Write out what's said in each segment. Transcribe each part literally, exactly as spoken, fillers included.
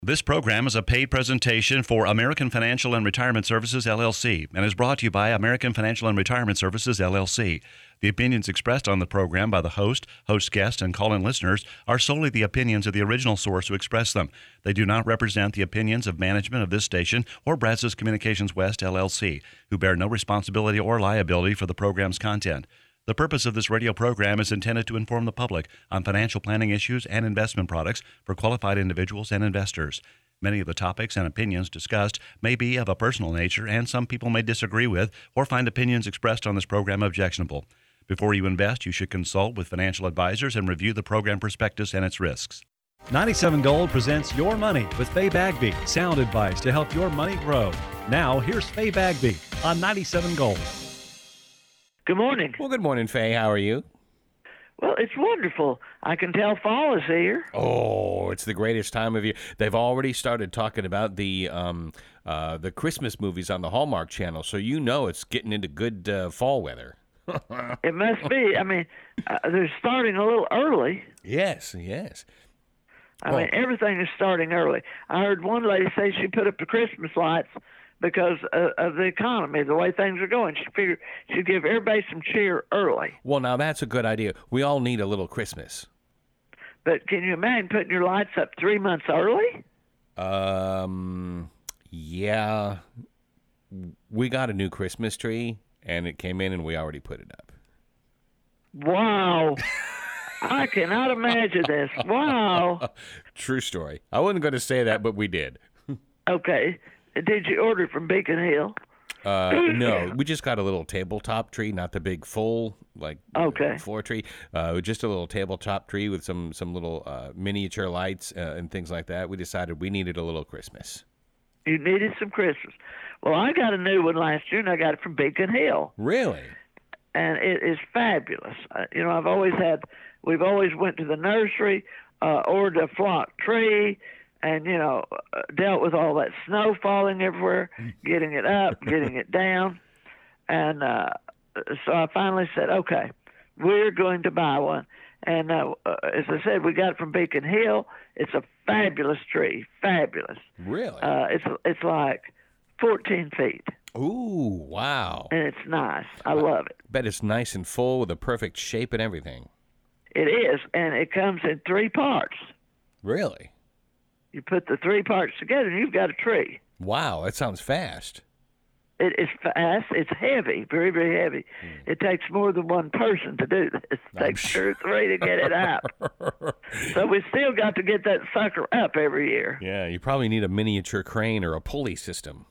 This program is a paid presentation for American Financial and Retirement Services, L L C, and is brought to you by American Financial and Retirement Services, L L C. The opinions expressed on the program by the host, host guest, and call-in listeners are solely the opinions of the original source who expressed them. They do not represent the opinions of management of this station or Brazos Communications West, L L C, who bear no responsibility or liability for the program's content. The purpose of this radio program is intended to inform the public on financial planning issues and investment products for qualified individuals and investors. Many of the topics and opinions discussed may be of a personal nature, and some people may disagree with or find opinions expressed on this program objectionable. Before you invest, you should consult with financial advisors and review the program prospectus and its risks. ninety-seven Gold presents Your Money with Faye Bagby. Sound advice to help your money grow. Now, here's Faye Bagby on ninety-seven Gold. Good morning. Well, good morning, Faye. How are you? Well, it's wonderful. I can tell fall is here. Oh, it's the greatest time of year. They've already started talking about the um, uh, the Christmas movies on the Hallmark Channel, so you know it's getting into good uh, fall weather. It must be. I mean, uh, they're starting a little early. Yes, yes. I Well- mean, everything is starting early. I heard one lady say she put up the Christmas lights because uh, of the economy, the way things are going. She figured she'd give everybody some cheer early. Well, now that's a good idea. We all need a little Christmas. But can you imagine putting your lights up three months early? Um, yeah. We got a new Christmas tree, and it came in, and we already put it up. Wow. I cannot imagine this. Wow. True story. I wasn't going to say that, but we did. Okay. Did you order from Beacon Hill? Uh, no, we just got a little tabletop tree, not the big full like Okay. floor tree. Uh, just a little tabletop tree with some some little uh, miniature lights uh, and things like that. We decided we needed a little Christmas. You needed some Christmas. Well, I got a new one last year, and I got it from Beacon Hill, Really? and it is fabulous. Uh, you know, I've always had, we've always went to the nursery, uh, ordered a flock tree, and, you know, uh, dealt with all that snow falling everywhere, getting it up, getting it down. And uh, so I finally said, okay, we're going to buy one. And uh, uh, as I said, we got it from Beacon Hill. It's a fabulous tree, fabulous. Really? Uh, it's it's like fourteen feet, Ooh, wow. and it's nice. I love it. Bet it's nice and full with a perfect shape and everything. It is, and it comes in three parts. Really? You put the three parts together, and you've got a tree. Wow, that sounds fast. It is fast. It's heavy, very, very heavy. It takes more than one person to do this. It I'm takes two sure. or three to get it up. So we still got to get that sucker up every year. Yeah, you probably need a miniature crane or a pulley system.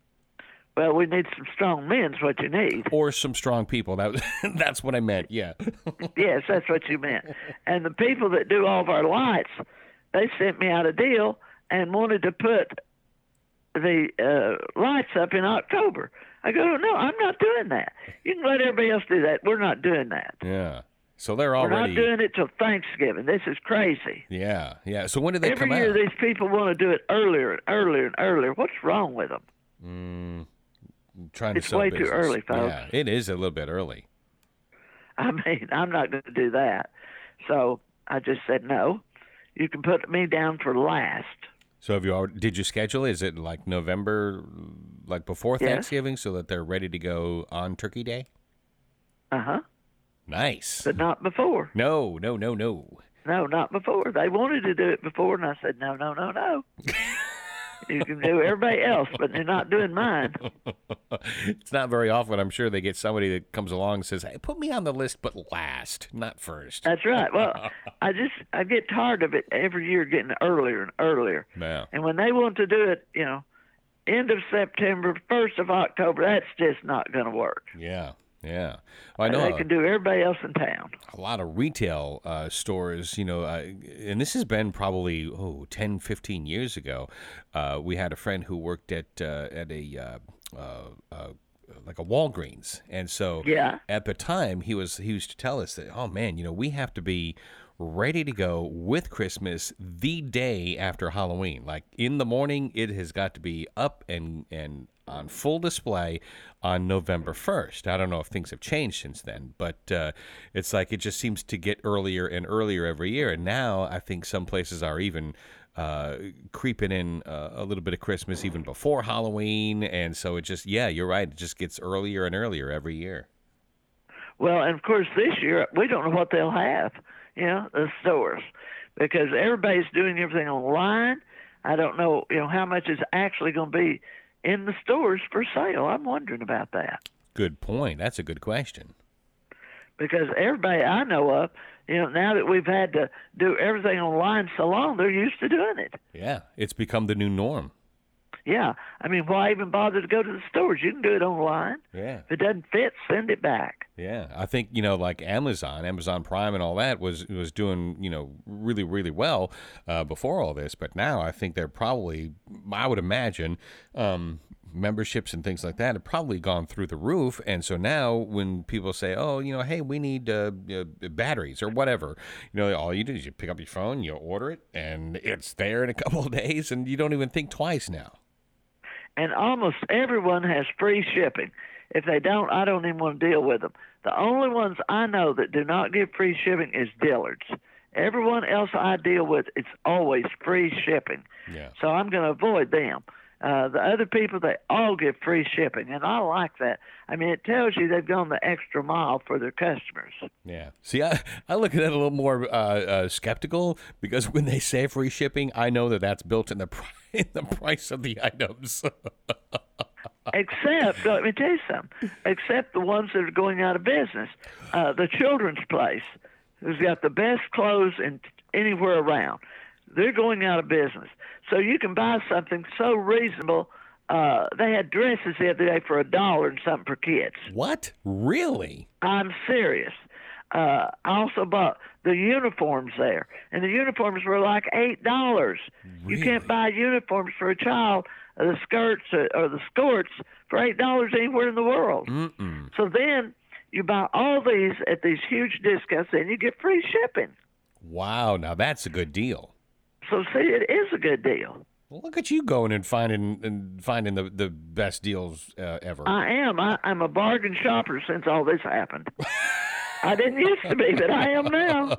Well, we need some strong men is what you need. Or some strong people. That was, that's what I meant, yeah. Yes, that's what you meant. And the people that do all of our lights, they sent me out a deal and wanted to put the uh, lights up in October. I go, no, I'm not doing that. You can let everybody else do that. We're not doing that. Yeah. So they're We're already... not doing it till Thanksgiving. This is crazy. Yeah, yeah. So when did they Every come year out? these people want to do it earlier and earlier and earlier. What's wrong with them? Mm, trying It's to sell way too business. early, folks. Yeah, it is a little bit early. I mean, I'm not going to do that. So I just said, no, you can put me down for last. So have you already, did you schedule it? Is it like November, like before Yes. Thanksgiving, so that they're ready to go on Turkey Day? Uh-huh. Nice. But not before. No, no, no, no. No, not before. They wanted to do it before, and I said, no, no, no, no. You can do everybody else, but they're not doing mine. It's not very often, I'm sure, they get somebody that comes along and says, hey, put me on the list, but last, not first. That's right. Well, I just, I get tired of it every year getting earlier and earlier. Yeah. And when they want to do it, you know, end of September, first of October, that's just not going to work. Yeah, yeah. Well, I know They a, can do everybody else in town. a lot of retail uh, stores, you know, uh, and this has been probably, oh, ten, fifteen years ago. Uh, we had a friend who worked at uh, at a uh, uh, uh, like a Walgreens, and so Yeah. at the time he was he used to tell us that, oh man, you know, we have to be ready to go with Christmas the day after Halloween. Like in the morning, it has got to be up and and on full display on November first. I don't know if things have changed since then, but uh, it's like it just seems to get earlier and earlier every year. And now I think some places are even uh, creeping in uh, a little bit of Christmas even before Halloween, and so it just yeah, you're right. It just gets earlier and earlier every year. Well, and of course this year we don't know what they'll have, you know, the stores, because everybody's doing everything online. I don't know, you know, how much is actually going to be in the stores for sale. I'm wondering about that. Good point. That's a good question. Because everybody I know of, you know, now that we've had to do everything online so long, they're used to doing it. Yeah, it's become the new norm. Yeah. I mean, why even bother to go to the stores? You can do it online. Yeah. If it doesn't fit, send it back. Yeah. I think, you know, like Amazon, Amazon Prime and all that was was doing, you know, really, really well uh, before all this. But now I think they're probably, I would imagine, um, memberships and things like that have probably gone through the roof. And so now when people say, oh, you know, hey, we need uh, uh, batteries or whatever, you know, all you do is you pick up your phone, you order it, and it's there in a couple of days, and you don't even think twice now. And almost everyone has free shipping. If they don't, I don't even want to deal with them. The only ones I know that do not give free shipping is Dillard's. Everyone else I deal with, it's always free shipping. Yeah. So I'm going to avoid them. Uh, the other people, they all give free shipping, and I like that. I mean, it tells you they've gone the extra mile for their customers. Yeah. See, I, I look at it a little more uh, uh, skeptical, because when they say free shipping, I know that that's built in the, pri- in the price of the items. Except, let me tell you something, except the ones that are going out of business. Uh, the Children's Place, who's got the best clothes in anywhere around, they're going out of business. So you can buy something so reasonable. Uh, they had dresses the other day for a dollar and something for kids. What? Really? I'm serious. Uh, I also bought the uniforms there, and the uniforms were like eight dollars. Really? You can't buy uniforms for a child, uh, the skirts uh, or the skirts for eight dollars anywhere in the world. Mm-mm. So then you buy all these at these huge discounts, and you get free shipping. Wow, now that's a good deal. So see, it is a good deal. Well, look at you going and finding and finding the, the best deals uh, ever. I am. I, I'm a bargain shopper since all this happened. I didn't used to be, but I am now.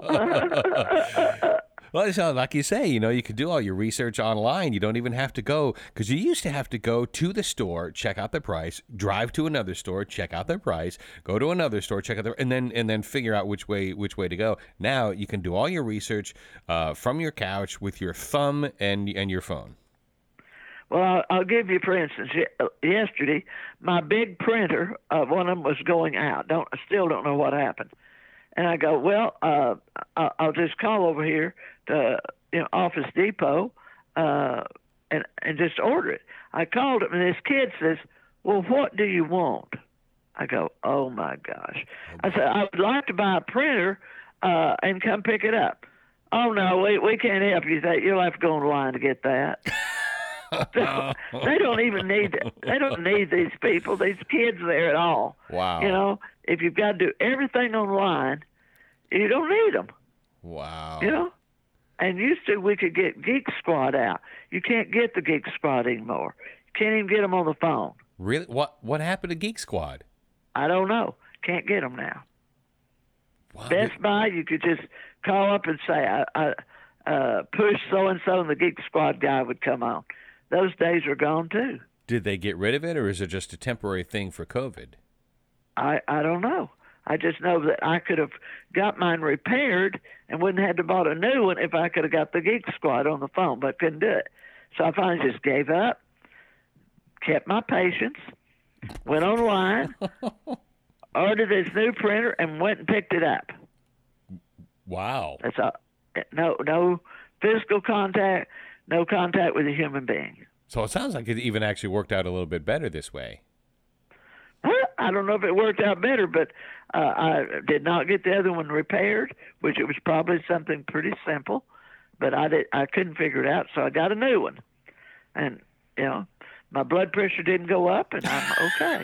Well, so like you say, you know, you can do all your research online. You don't even have to go, because you used to have to go to the store, check out the price, drive to another store, check out their price, go to another store, check out the, and then and then figure out which way which way to go. Now you can do all your research uh, from your couch with your thumb and and your phone. Well, I'll, I'll give you, for instance, yesterday, my big printer, uh, one of them was going out. Don't I still don't know what happened. And I go, well, uh, I'll just call over here to you know, Office Depot uh, and and just order it. I called him, and this kid says, well, what do you want? I go, oh, my gosh. I said, I would like to buy a printer uh, and come pick it up. Oh, no, we, we can't help you with that. You'll have to go online to get that. They don't even need they don't need these people, these kids there at all. Wow. You know, if you've got to do everything online, you don't need them. Wow. You know, and used to we could get Geek Squad out. You can't get the Geek Squad anymore. You can't even get them on the phone. Really? What What happened to Geek Squad? I don't know. Can't get them now. Wow. Best Buy, you could just call up and say, I, I uh, push so and so, and the Geek Squad guy would come on. Those days are gone too. Did they get rid of it, or is it just a temporary thing for COVID? I, I don't know. I just know that I could have got mine repaired and wouldn't have had to bought a new one if I could have got the Geek Squad on the phone, but couldn't do it. So I finally just gave up, kept my patience, went online, ordered this new printer, and went and picked it up. Wow. That's all. No, no physical contact, no contact with a human being. So it sounds like it even actually worked out a little bit better this way. I don't know if it worked out better, but uh, I did not get the other one repaired, which it was probably something pretty simple, but I did I couldn't figure it out, so I got a new one, and you know my blood pressure didn't go up, and I'm okay.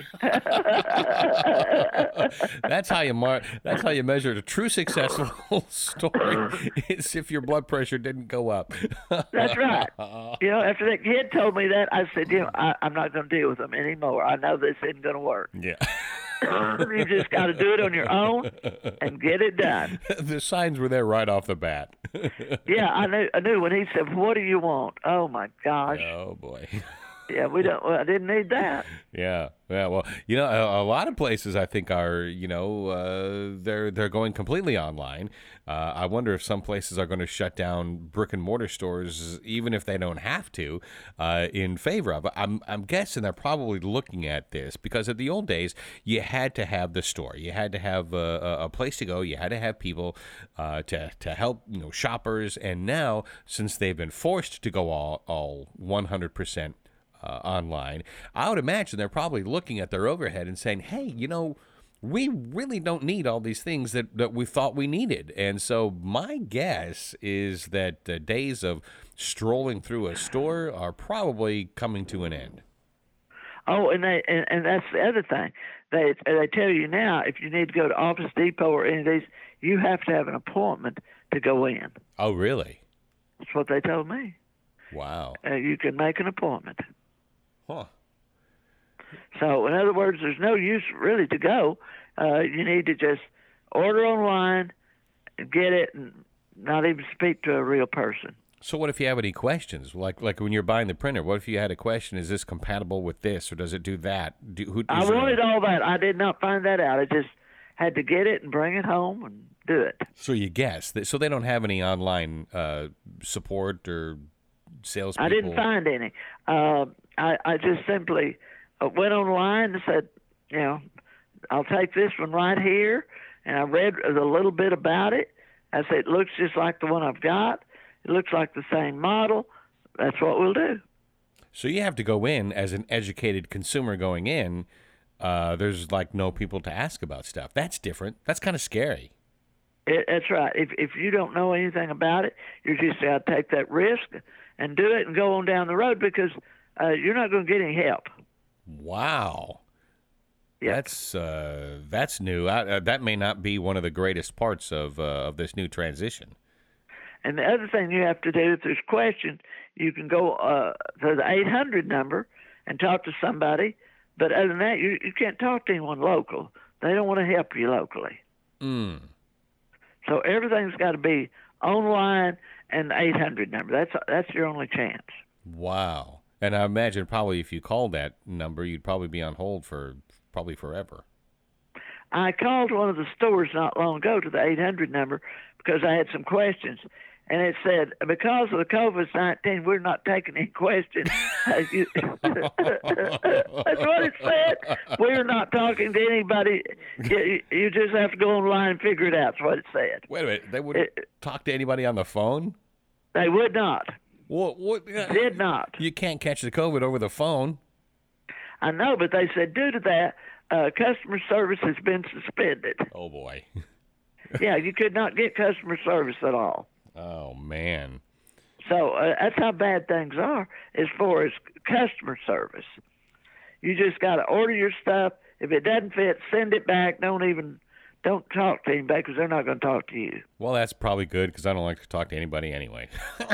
That's how you mar- That's how you measure a true successful story. Is if your blood pressure didn't go up. That's right. You know, after that kid told me that, I said, you know, I, I'm not going to deal with them anymore. I know this isn't going to work. Yeah. You just got to do it on your own and get it done. The signs were there right off the bat. Yeah, I knew. I knew when he said, "What do you want?" Oh my gosh. Oh boy. Yeah, we don't. Well, I didn't need that. Yeah, yeah. Well, you know, a, a lot of places I think are, you know, uh, they're they're going completely online. Uh, I wonder if some places are going to shut down brick and mortar stores, even if they don't have to, uh, in favor of. I'm I'm guessing they're probably looking at this because in the old days you had to have the store, you had to have a, a place to go, you had to have people uh, to to help, you know, shoppers. And now, since they've been forced to go all all one hundred percent. Uh, online, I would imagine they're probably looking at their overhead and saying, hey, you know, we really don't need all these things that, that we thought we needed. And so my guess is that the days of strolling through a store are probably coming to an end. Oh, and they and, and that's the other thing. They they tell you now, if you need to go to Office Depot or any of these, you have to have an appointment to go in. Oh, really? That's what they told me. Wow. Uh, you can make an appointment. Huh. So, in other words, there's no use really to go. Uh, you need to just order online, get it, and not even speak to a real person. So what if you have any questions? Like like when you're buying the printer, what if you had a question, is this compatible with this, or does it do that? Do, who, I wanted all that. I did not find that out. I just had to get it and bring it home and do it. So you guess. So they don't have any online uh, support or salespeople? I didn't find any. Uh, I, I just simply went online and said, you know, I'll take this one right here. And I read a little bit about it. I said, it looks just like the one I've got. It looks like the same model. That's what we'll do. So you have to go in as an educated consumer going in. Uh, there's like no people to ask about stuff. That's different. That's kind of scary. It, that's right. If if you don't know anything about it, you're just got to take that risk and do it and go on down the road because uh, you're not going to get any help. Wow. Yep. That's uh, that's new. I, uh, that may not be one of the greatest parts of uh, of this new transition. And the other thing you have to do, if there's questions, you can go uh, to the eight hundred number and talk to somebody. But other than that, you, you can't talk to anyone local. They don't want to help you locally. Mm. So everything's got to be online and the eight hundred number. That's that's your only chance. Wow. And I imagine probably if you called that number, you'd probably be on hold for probably forever. I called one of the stores not long ago to the eight hundred number because I had some questions. And it said, because of the COVID nineteen, we're not taking any questions. That's what it said. We're not talking to anybody. You, you just have to go online and figure it out. That's what it said. Wait a minute. They wouldn't it, talk to anybody on the phone? They would not. What? What? Did not. You can't catch the COVID over the phone. I know, but they said due to that, uh, customer service has been suspended. Oh, boy. Yeah, you could not get customer service at all. Oh, man. So uh, that's how bad things are as far as customer service. You just got to order your stuff. If it doesn't fit, send it back. Don't even don't talk to anybody because they're not going to talk to you. Well, that's probably good because I don't like to talk to anybody anyway.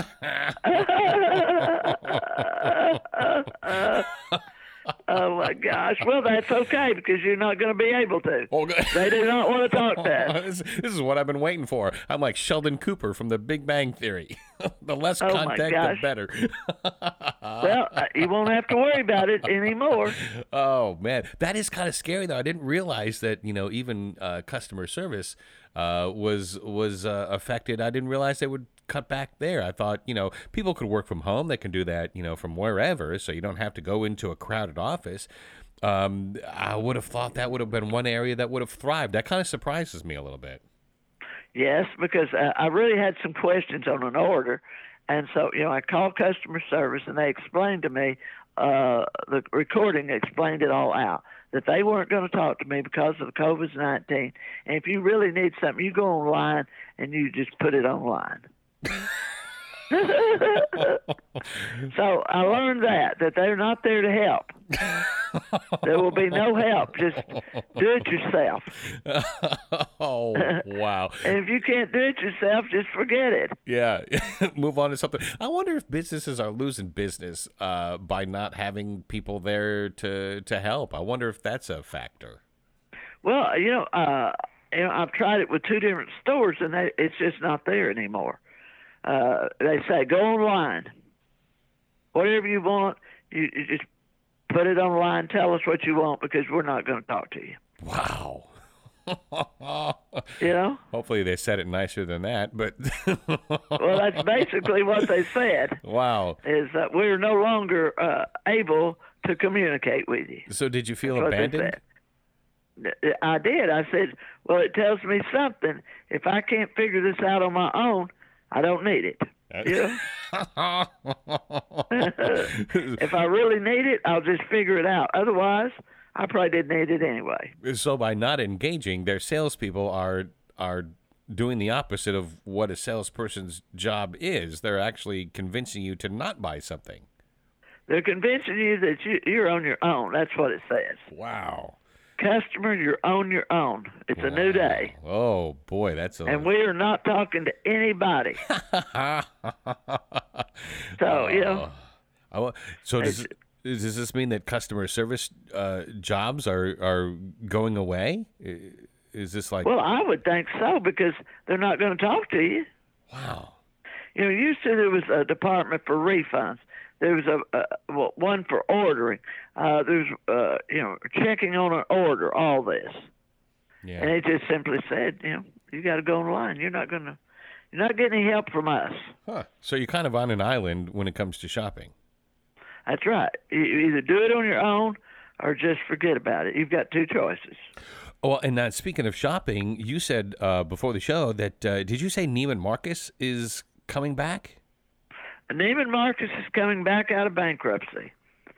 Oh, my gosh. Well, that's okay because you're not going to be able to. Oh, good. They do not want to talk to us. this, this is what I've been waiting for. I'm like Sheldon Cooper from The Big Bang Theory. The less Oh, my contact, the gosh. better. Well, uh, you won't have to worry about it anymore. Oh, man. That is kind of scary, though. I didn't realize that, you know, even uh, customer service uh, was was uh, affected. I didn't realize they would cut back there. I thought, you know, people could work from home. They can do that, you know, from wherever, so you don't have to go into a crowded office. Um, I would have thought that would have been one area that would have thrived. That kind of surprises me a little bit. Yes, because uh, I really had some questions on an order. And so, you know, I called customer service, and they explained to me, uh, the recording explained it all out, that they weren't going to talk to me because of the COVID nineteen. And if you really need something, you go online and you just put it online. So I learned that, that they're not there to help. There will be no help. Just do it yourself. Oh, wow. And if you can't do it yourself, just forget it. Yeah. Move on to something. I wonder if businesses are losing business uh, by not having people there to, to help. I wonder if that's a factor. Well, you know, uh, you know, I've tried it with two different stores, and they, it's just not there anymore. Uh, they say go online, whatever you want, you, you just put it online. Tell us what you want because we're not going to talk to you. Wow. You know? Hopefully they said it nicer than that, but Well, that's basically what they said. wow. Is that we're no longer uh, able to communicate with you. So did you feel That's what they abandoned? said. I did. I said, well, it tells me something. If I can't figure this out on my own, I don't need it. You know? If I really need it, I'll just figure it out. Otherwise, I probably didn't need it anyway. So by not engaging, their salespeople are are doing the opposite of what a salesperson's job is. They're actually convincing you to not buy something. They're convincing you that you, you're on your own. That's what it says. Wow. Customer, you're on your own. It's a new day. Oh, boy, that's a... And we are not talking to anybody. So, you know. I wa- so does, does this mean that customer service uh, jobs are, are going away? I- Is this like... Well, I would think so because they're not going to talk to you. Wow. You know, used to there was a department for refunds. There was a, a well, one for ordering. Uh, there's uh, you know checking on an order. All this, Yeah. and it just simply said, you know, you got to go online. You're not gonna, you're not getting any help from us. Huh. So you're kind of on an island when it comes to shopping. That's right. You you either do it on your own or just forget about it. You've got two choices. Well, and now speaking of shopping, you said uh, before the show that, uh, did you say Neiman Marcus is coming back? Neiman Marcus is coming back out of bankruptcy.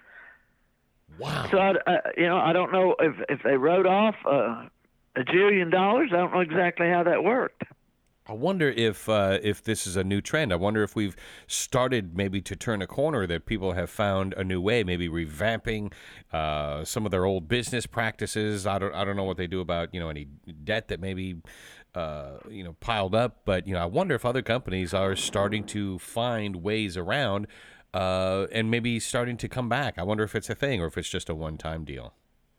Wow. So, I, I, you know, I don't know if, if they wrote off uh, a jillion dollars. I don't know exactly how that worked. I wonder if uh, if this is a new trend. I wonder if we've started maybe to turn a corner, that people have found a new way, maybe revamping uh, some of their old business practices. I don't I don't know what they do about, you know, any debt that maybe uh, you know piled up, but you know I wonder if other companies are starting to find ways around uh, and maybe starting to come back. I wonder if it's a thing or if it's just a one-time deal.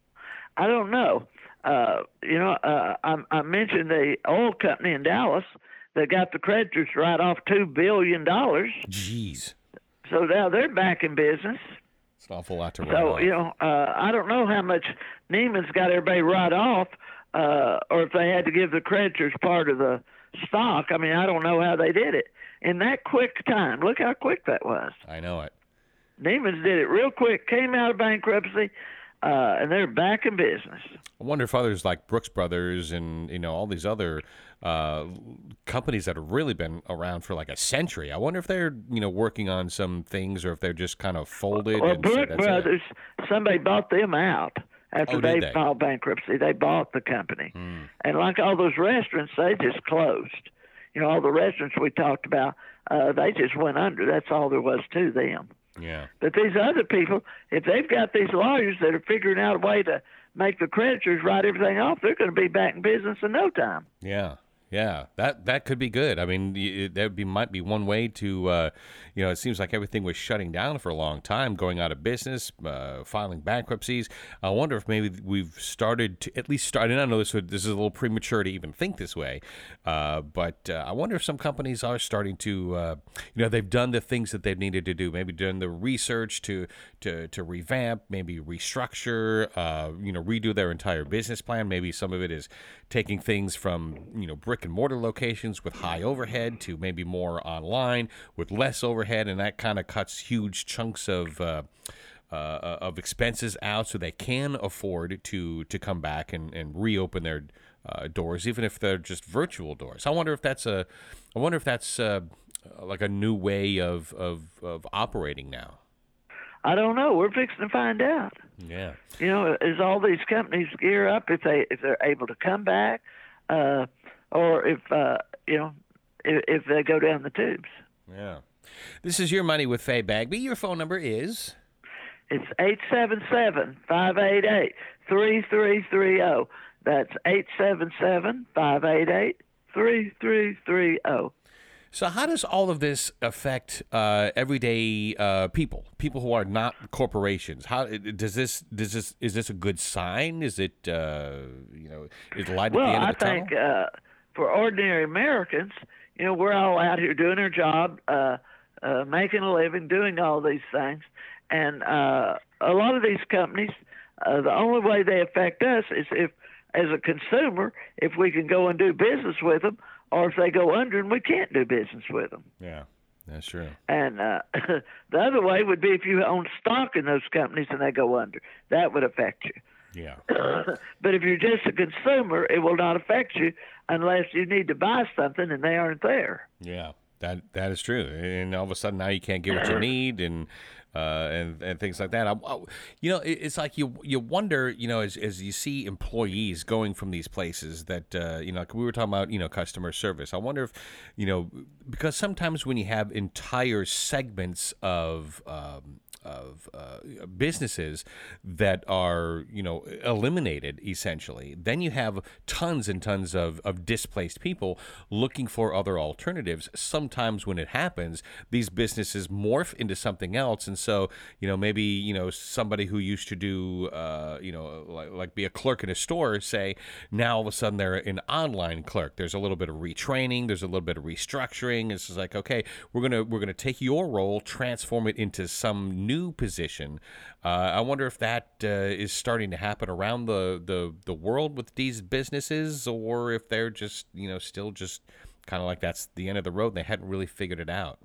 I don't know. Uh, you know, uh, I, I mentioned the oil company in Dallas that got the creditors write off two billion dollars. Jeez. So now they're back in business. It's an awful lot to write So, off. you know, uh, I don't know how much Neiman's got everybody write off uh, or if they had to give the creditors part of the stock. I mean, I don't know how they did it. In that quick time, look how quick that was. I know it. Neiman's did it real quick, came out of bankruptcy, uh, and they're back in business. I wonder if others like Brooks Brothers and you know all these other uh, companies that have really been around for like a century. I wonder if they're you know working on some things or if they're just kind of folded. Well, and said, Brooks "That's it." Brothers, somebody bought them out after Oh, they, did they? filed bankruptcy. They bought the company, Hmm. and like all those restaurants, they just closed. You know, all the restaurants we talked about, uh, they just went under. That's all there was to them. Yeah. But these other people, if they've got these lawyers that are figuring out a way to make the creditors write everything off, they're going to be back in business in no time. Yeah. Yeah, that that could be good. I mean, y- that would be might be one way to, uh, you know, it seems like everything was shutting down for a long time, going out of business, uh, filing bankruptcies. I wonder if maybe we've started to at least start. And I know this would, this is a little premature to even think this way, uh, but uh, I wonder if some companies are starting to, uh, you know, they've done the things that they've needed to do. Maybe done the research to to to revamp, maybe restructure, uh, you know, redo their entire business plan. Maybe some of it is taking things from you know brick and mortar locations with high overhead to maybe more online with less overhead, and that kind of cuts huge chunks of uh, uh, of expenses out, so they can afford to to come back and, and reopen their uh, doors, even if they're just virtual doors. I wonder if that's a, I wonder if that's uh, like a new way of, of of operating now. I don't know. We're fixing to find out. Yeah. You know, as all these companies gear up, if they if they're able to come back, uh, or if uh, you know, if, if they go down the tubes. Yeah. This is Your Money with Faye Bagby. Your phone number is? It's eight seven seven, five eight eight, three three three zero. That's eight seven seven, five eight eight, three three three zero. So how does all of this affect uh, everyday uh, people, people who are not corporations? How does this does this is this a good sign? Is it uh, you know is light well, at the end I of the think tunnel? uh, for ordinary Americans, you know, we're all out here doing our job, uh, uh, making a living, doing all these things, and uh, a lot of these companies, uh, the only way they affect us is if, as a consumer, if we can go and do business with them, or if they go under and we can't do business with them. Yeah, that's true. And uh, the other way would be if you own stock in those companies and they go under. That would affect you. Yeah. But if you're just a consumer, it will not affect you unless you need to buy something and they aren't there. Yeah, that that is true. And all of a sudden now you can't get what you need, and uh, and and things like that. I, I, you know, it, it's like you you wonder, you know, as as you see employees going from these places that uh, you know, like we were talking about, you know, customer service. I wonder if, you know, because sometimes when you have entire segments of um, of uh, businesses that are, you know, eliminated essentially, then you have tons and tons of, of displaced people looking for other alternatives. Sometimes when it happens, these businesses morph into something else. And so, you know, maybe, you know, somebody who used to do, uh, you know, like, like be a clerk in a store, say, now all of a sudden they're an online clerk. There's a little bit of retraining. There's a little bit of restructuring. It's just like, okay, we're going to, we're going to take your role, transform it into some new New position. Uh, I wonder if that uh, is starting to happen around the, the, the world with these businesses, or if they're just, you know, still just kind of like that's the end of the road and they hadn't really figured it out.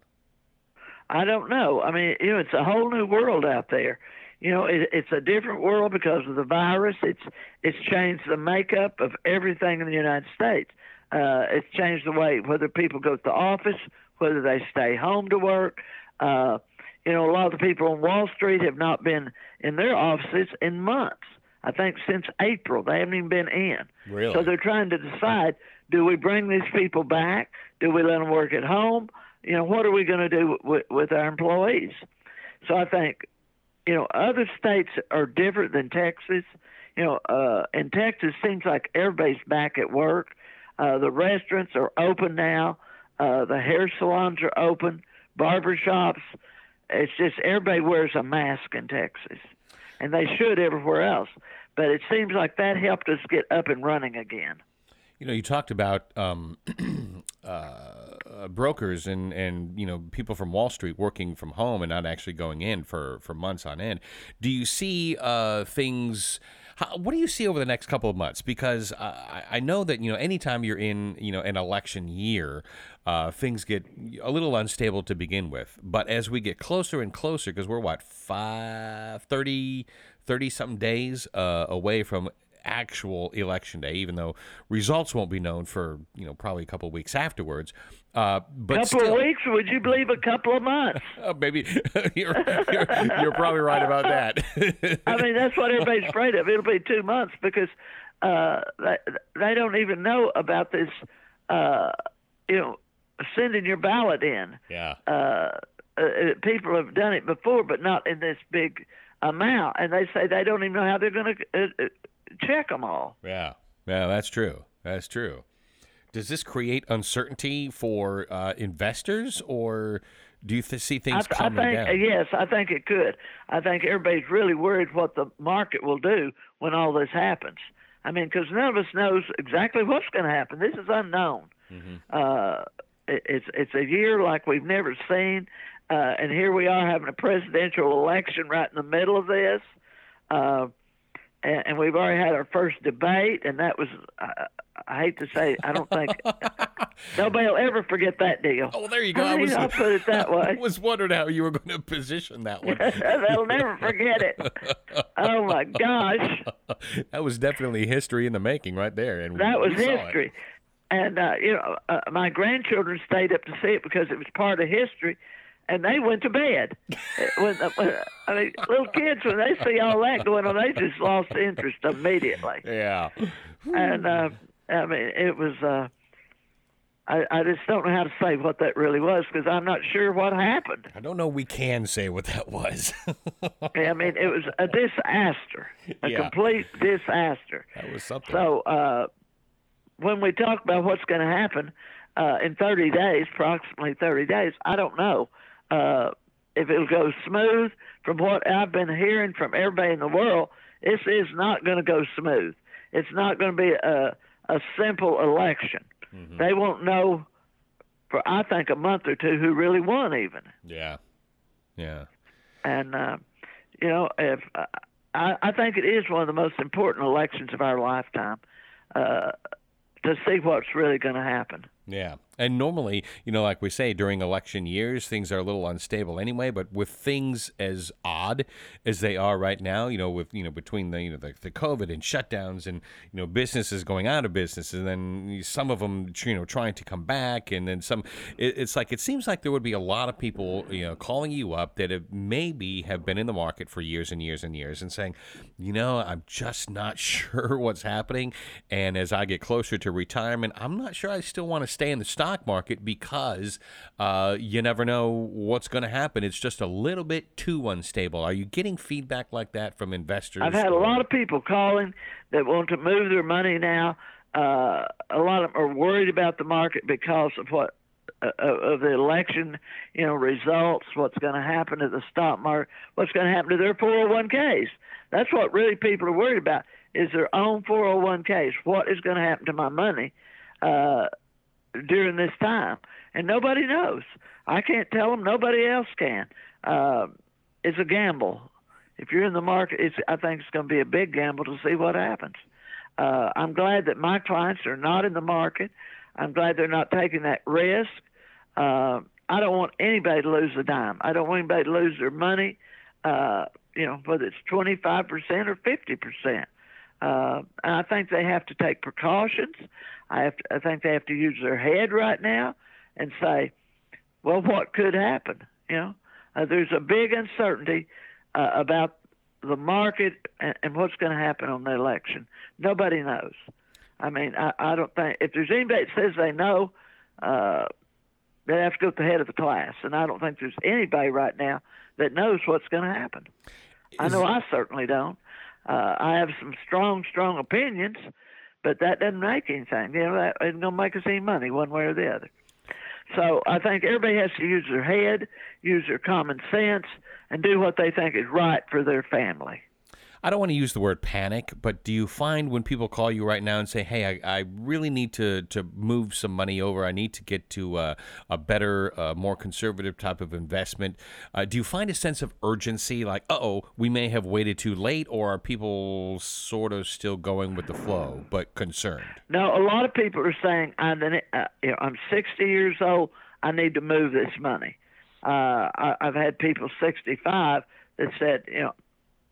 I don't know. I mean, you know, it's a whole new world out there. You know, it, it's a different world because of the virus. It's it's changed the makeup of everything in the United States. Uh, it's changed the way whether people go to the office, whether they stay home to work. Uh, You know, a lot of the people on Wall Street have not been in their offices in months. I think since April, they haven't even been in. Really? So they're trying to decide, do we bring these people back? Do we let them work at home? You know, what are we going to do with, with our employees? So I think, you know, other states are different than Texas. You know, uh, in Texas, it seems like everybody's back at work. Uh, the restaurants are open now. Uh, the hair salons are open. Barber shops. It's just everybody wears a mask in Texas, and they should everywhere else. But it seems like that helped us get up and running again. You know, you talked about um, uh, brokers and, and, you know, people from Wall Street working from home and not actually going in for, for months on end. Do you see uh, things... How, what do you see over the next couple of months? Because uh, I know that, you know, anytime you're in, you know, an election year, uh, things get a little unstable to begin with. But as we get closer and closer, because we're, what, five, thirty, thirty-something days uh, away from actual election day, even though results won't be known for, you know, probably a couple of weeks afterwards. Uh, but couple still, of weeks? Would you believe a couple of months? uh, maybe you're, you're, you're probably right about that. I mean, that's what everybody's afraid of. It'll be two months because uh, they, they don't even know about this, uh, you know, sending your ballot in. Yeah. Uh, uh, people have done it before, but not in this big amount. And they say they don't even know how they're going to uh, check them all. Yeah. Yeah, that's true. That's true. Does this create uncertainty for uh, investors, or do you th- see things I, calming I think, down? Yes, I think it could. I think everybody's really worried what the market will do when all this happens. I mean, because none of us knows exactly what's going to happen. This is unknown. Mm-hmm. Uh, it, it's it's a year like we've never seen, uh, and here we are having a presidential election right in the middle of this. Uh, and, and we've already had our first debate, and that was, uh, I hate to say, I don't think nobody will ever forget that deal. Oh, there you go. I, I was, I'll put it that way. I was wondering how you were going to position that one. They'll never forget it. Oh, my gosh. That was definitely history in the making right there. And that was we saw history. It. And, uh, you know, uh, my grandchildren stayed up to see it because it was part of history. And they went to bed. when, when, I mean, little kids, when they see all that going on, they just lost interest immediately. Yeah. And, uh, I mean, it was, uh, I, I just don't know how to say what that really was because I'm not sure what happened. I don't know we can say what that was. I mean, it was a disaster, a Yeah. complete disaster. That was something. So uh, when we talk about what's going to happen, uh, in thirty days, approximately thirty days. I don't know uh, if it'll go smooth. From what I've been hearing from everybody in the world, this is not going to go smooth. It's not going to be a, a simple election. Mm-hmm. They won't know for, I think, a month or two who really won even. Yeah. Yeah. And, uh, you know, if uh, I, I think it is one of the most important elections of our lifetime uh, to see what's really going to happen. Yeah. And normally, you know, like we say, during election years, things are a little unstable anyway. But with things as odd as they are right now, you know, with, you know, between the, you know, the, the COVID and shutdowns and, you know, businesses going out of business and then some of them, you know, trying to come back. And then some, it, it's like, it seems like there would be a lot of people, you know, calling you up that have maybe have been in the market for years and years and years and saying, you know, I'm just not sure what's happening. And as I get closer to retirement, I'm not sure I still want to stay in the stock market because uh, you never know what's going to happen. It's just a little bit too unstable. Are you getting feedback like that from investors? I've had a lot of people calling that want to move their money now. Uh, a lot of them are worried about the market because of what uh, of the election, you know, results, what's going to happen to the stock market, what's going to happen to their four oh one k's. That's what really people are worried about, is their own four oh one k's. What is going to happen to my money uh, during this time? And nobody knows. I can't tell them. Nobody else can. Uh, it's a gamble. If you're in the market, it's, I think it's going to be a big gamble to see what happens. Uh, I'm glad that my clients are not in the market. I'm glad they're not taking that risk. Uh, I don't want anybody to lose a dime. I don't want anybody to lose their money, uh, you know, whether it's twenty-five percent or fifty percent. Uh, and I think they have to take precautions. I, have to, I think they have to use their head right now and say, well, what could happen? You know, uh, there's a big uncertainty uh, about the market and, and what's going to happen on the election. Nobody knows. I mean, I, I don't think if there's anybody that says they know, uh, they have to go to the head of the class. And I don't think there's anybody right now that knows what's going to happen. Is, I know I certainly don't. Uh, I have some strong, strong opinions, but that doesn't make anything. You know, that isn't going to make us any money one way or the other. So I think everybody has to use their head, use their common sense, and do what they think is right for their family. I don't want to use the word panic, but do you find when people call you right now and say, hey, I, I really need to, to move some money over, I need to get to uh, a better, uh, more conservative type of investment, uh, do you find a sense of urgency, like, uh-oh, we may have waited too late, or are people sort of still going with the flow but concerned? No, a lot of people are saying, I'm, uh, you know, I'm sixty years old, I need to move this money. Uh, I, I've had people sixty-five that said, you know,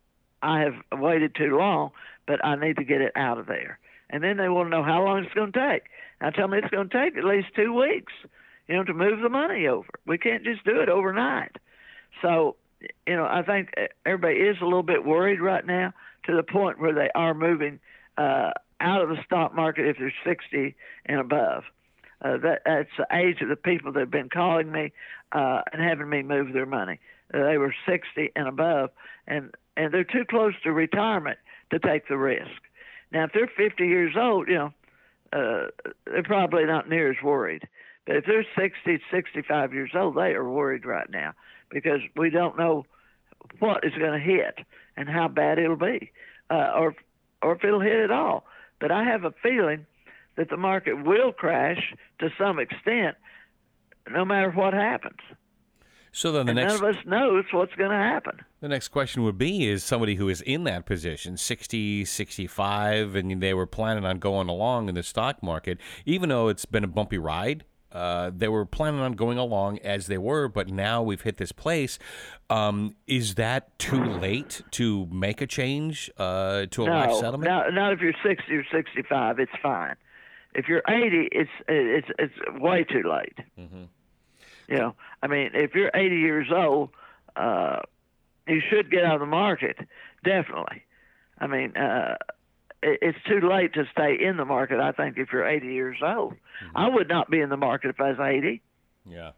I have waited too long, but I need to get it out of there. And then they want to know how long it's going to take. Now tell me it's going to take at least two weeks, you know, to move the money over. We can't just do it overnight. So, you know, I think everybody is a little bit worried right now to the point where they are moving uh, out of the stock market if they're sixty and above. Uh, that, that's the age of the people that have been calling me uh, and having me move their money. Uh, they were sixty and above, and and they're too close to retirement to take the risk. Now, if they're fifty years old, you know, uh, they're probably not near as worried. But if they're sixty, sixty-five years old, they are worried right now because we don't know what is going to hit and how bad it'll be, uh, or or if it'll hit at all. But I have a feeling that the market will crash to some extent, no matter what happens. So then the and next, none of us knows what's going to happen. The next question would be, is somebody who is in that position, sixty, sixty-five, and they were planning on going along in the stock market, even though it's been a bumpy ride, uh, they were planning on going along as they were, but now we've hit this place. Um, is that too late to make a change uh, to a no, life settlement? No, not if you're sixty or sixty-five. It's fine. If you're eighty, it's it's it's way too late. Mm-hmm. You know, I mean, if you're eighty years old, uh, you should get out of the market, definitely. I mean, uh, it, it's too late to stay in the market, I think, if you're eighty years old. Mm-hmm. I would not be in the market if I was eighty. Yeah.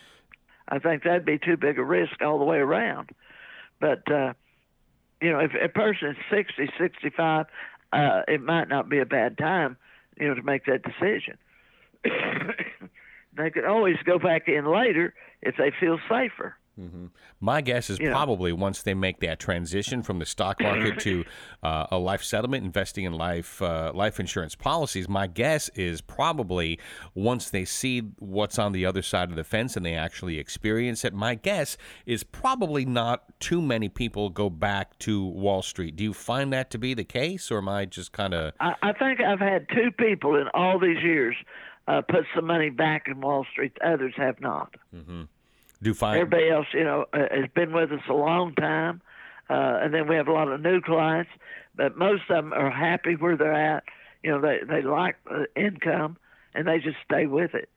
I think that'd be too big a risk all the way around. But, uh, you know, if a person is sixty, sixty-five, uh, it might not be a bad time, you know, to make that decision. they could always go back in later if they feel safer. Mm-hmm. My guess is You know. probably once they make that transition from the stock market to uh, a life settlement, investing in life uh, life insurance policies, my guess is probably once they see what's on the other side of the fence and they actually experience it, my guess is probably not too many people go back to Wall Street. Do you find that to be the case, or am I just kind of... I, I think I've had two people in all these years uh, put some money back in Wall Street. Others have not. Mm-hmm. Do find Everybody else, you know, uh, has been with us a long time, uh, and then we have a lot of new clients. But most of them are happy where they're at. You know, they they like the income, and they just stay with it.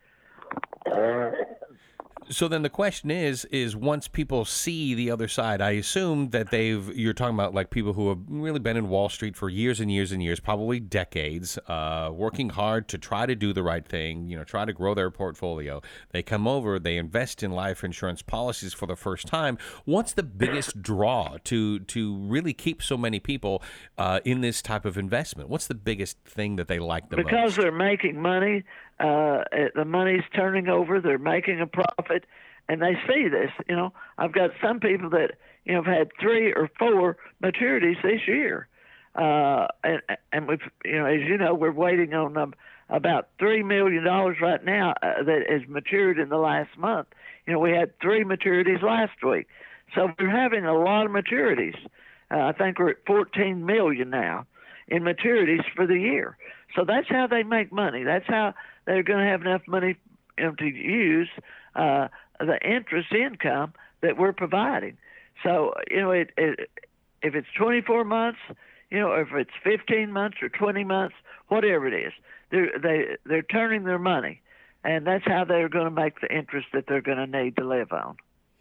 So then the question is, is once people see the other side, I assume that they've, you're talking about like people who have really been in Wall Street for years and years and years, probably decades, uh, working hard to try to do the right thing, you know, try to grow their portfolio. They come over, they invest in life insurance policies for the first time. What's the biggest draw to, to really keep so many people uh, in this type of investment? What's the biggest thing that they like the Because most? Because they're making money. Uh, the money's turning over. They're making a profit, and they see this. You know, I've got some people that you know have had three or four maturities this year, uh, and and we've you know as you know we're waiting on um, about three million dollars right now uh, that has matured in the last month. You know, we had three maturities last week, so we're having a lot of maturities. Uh, I think we're at fourteen million now in maturities for the year. So that's how they make money. That's how they're going to have enough money you know, to use uh, the interest income that we're providing. So, you know, it, it, if it's twenty-four months, you know, or if it's fifteen months or twenty months, whatever it is, they're, they, they're turning their money. And that's how they're going to make the interest that they're going to need to live on.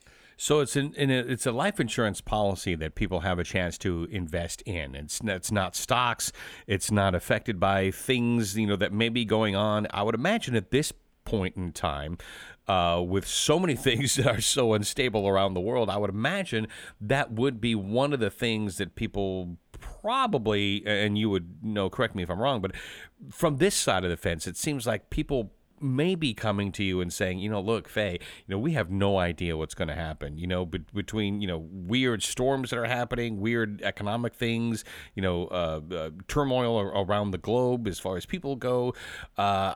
So it's in, in a, it's a life insurance policy that people have a chance to invest in. It's it's not stocks. It's not affected by things you know that may be going on. I would imagine at this point in time, uh, with so many things that are so unstable around the world, I would imagine that would be one of the things that people probably, and you would know, correct me if I'm wrong, but from this side of the fence, it seems like people may be coming to you and saying, you know, look, Faye, you know, we have no idea what's going to happen, you know, be- between, you know, weird storms that are happening, weird economic things, you know, uh, uh, turmoil around the globe as far as people go. Uh,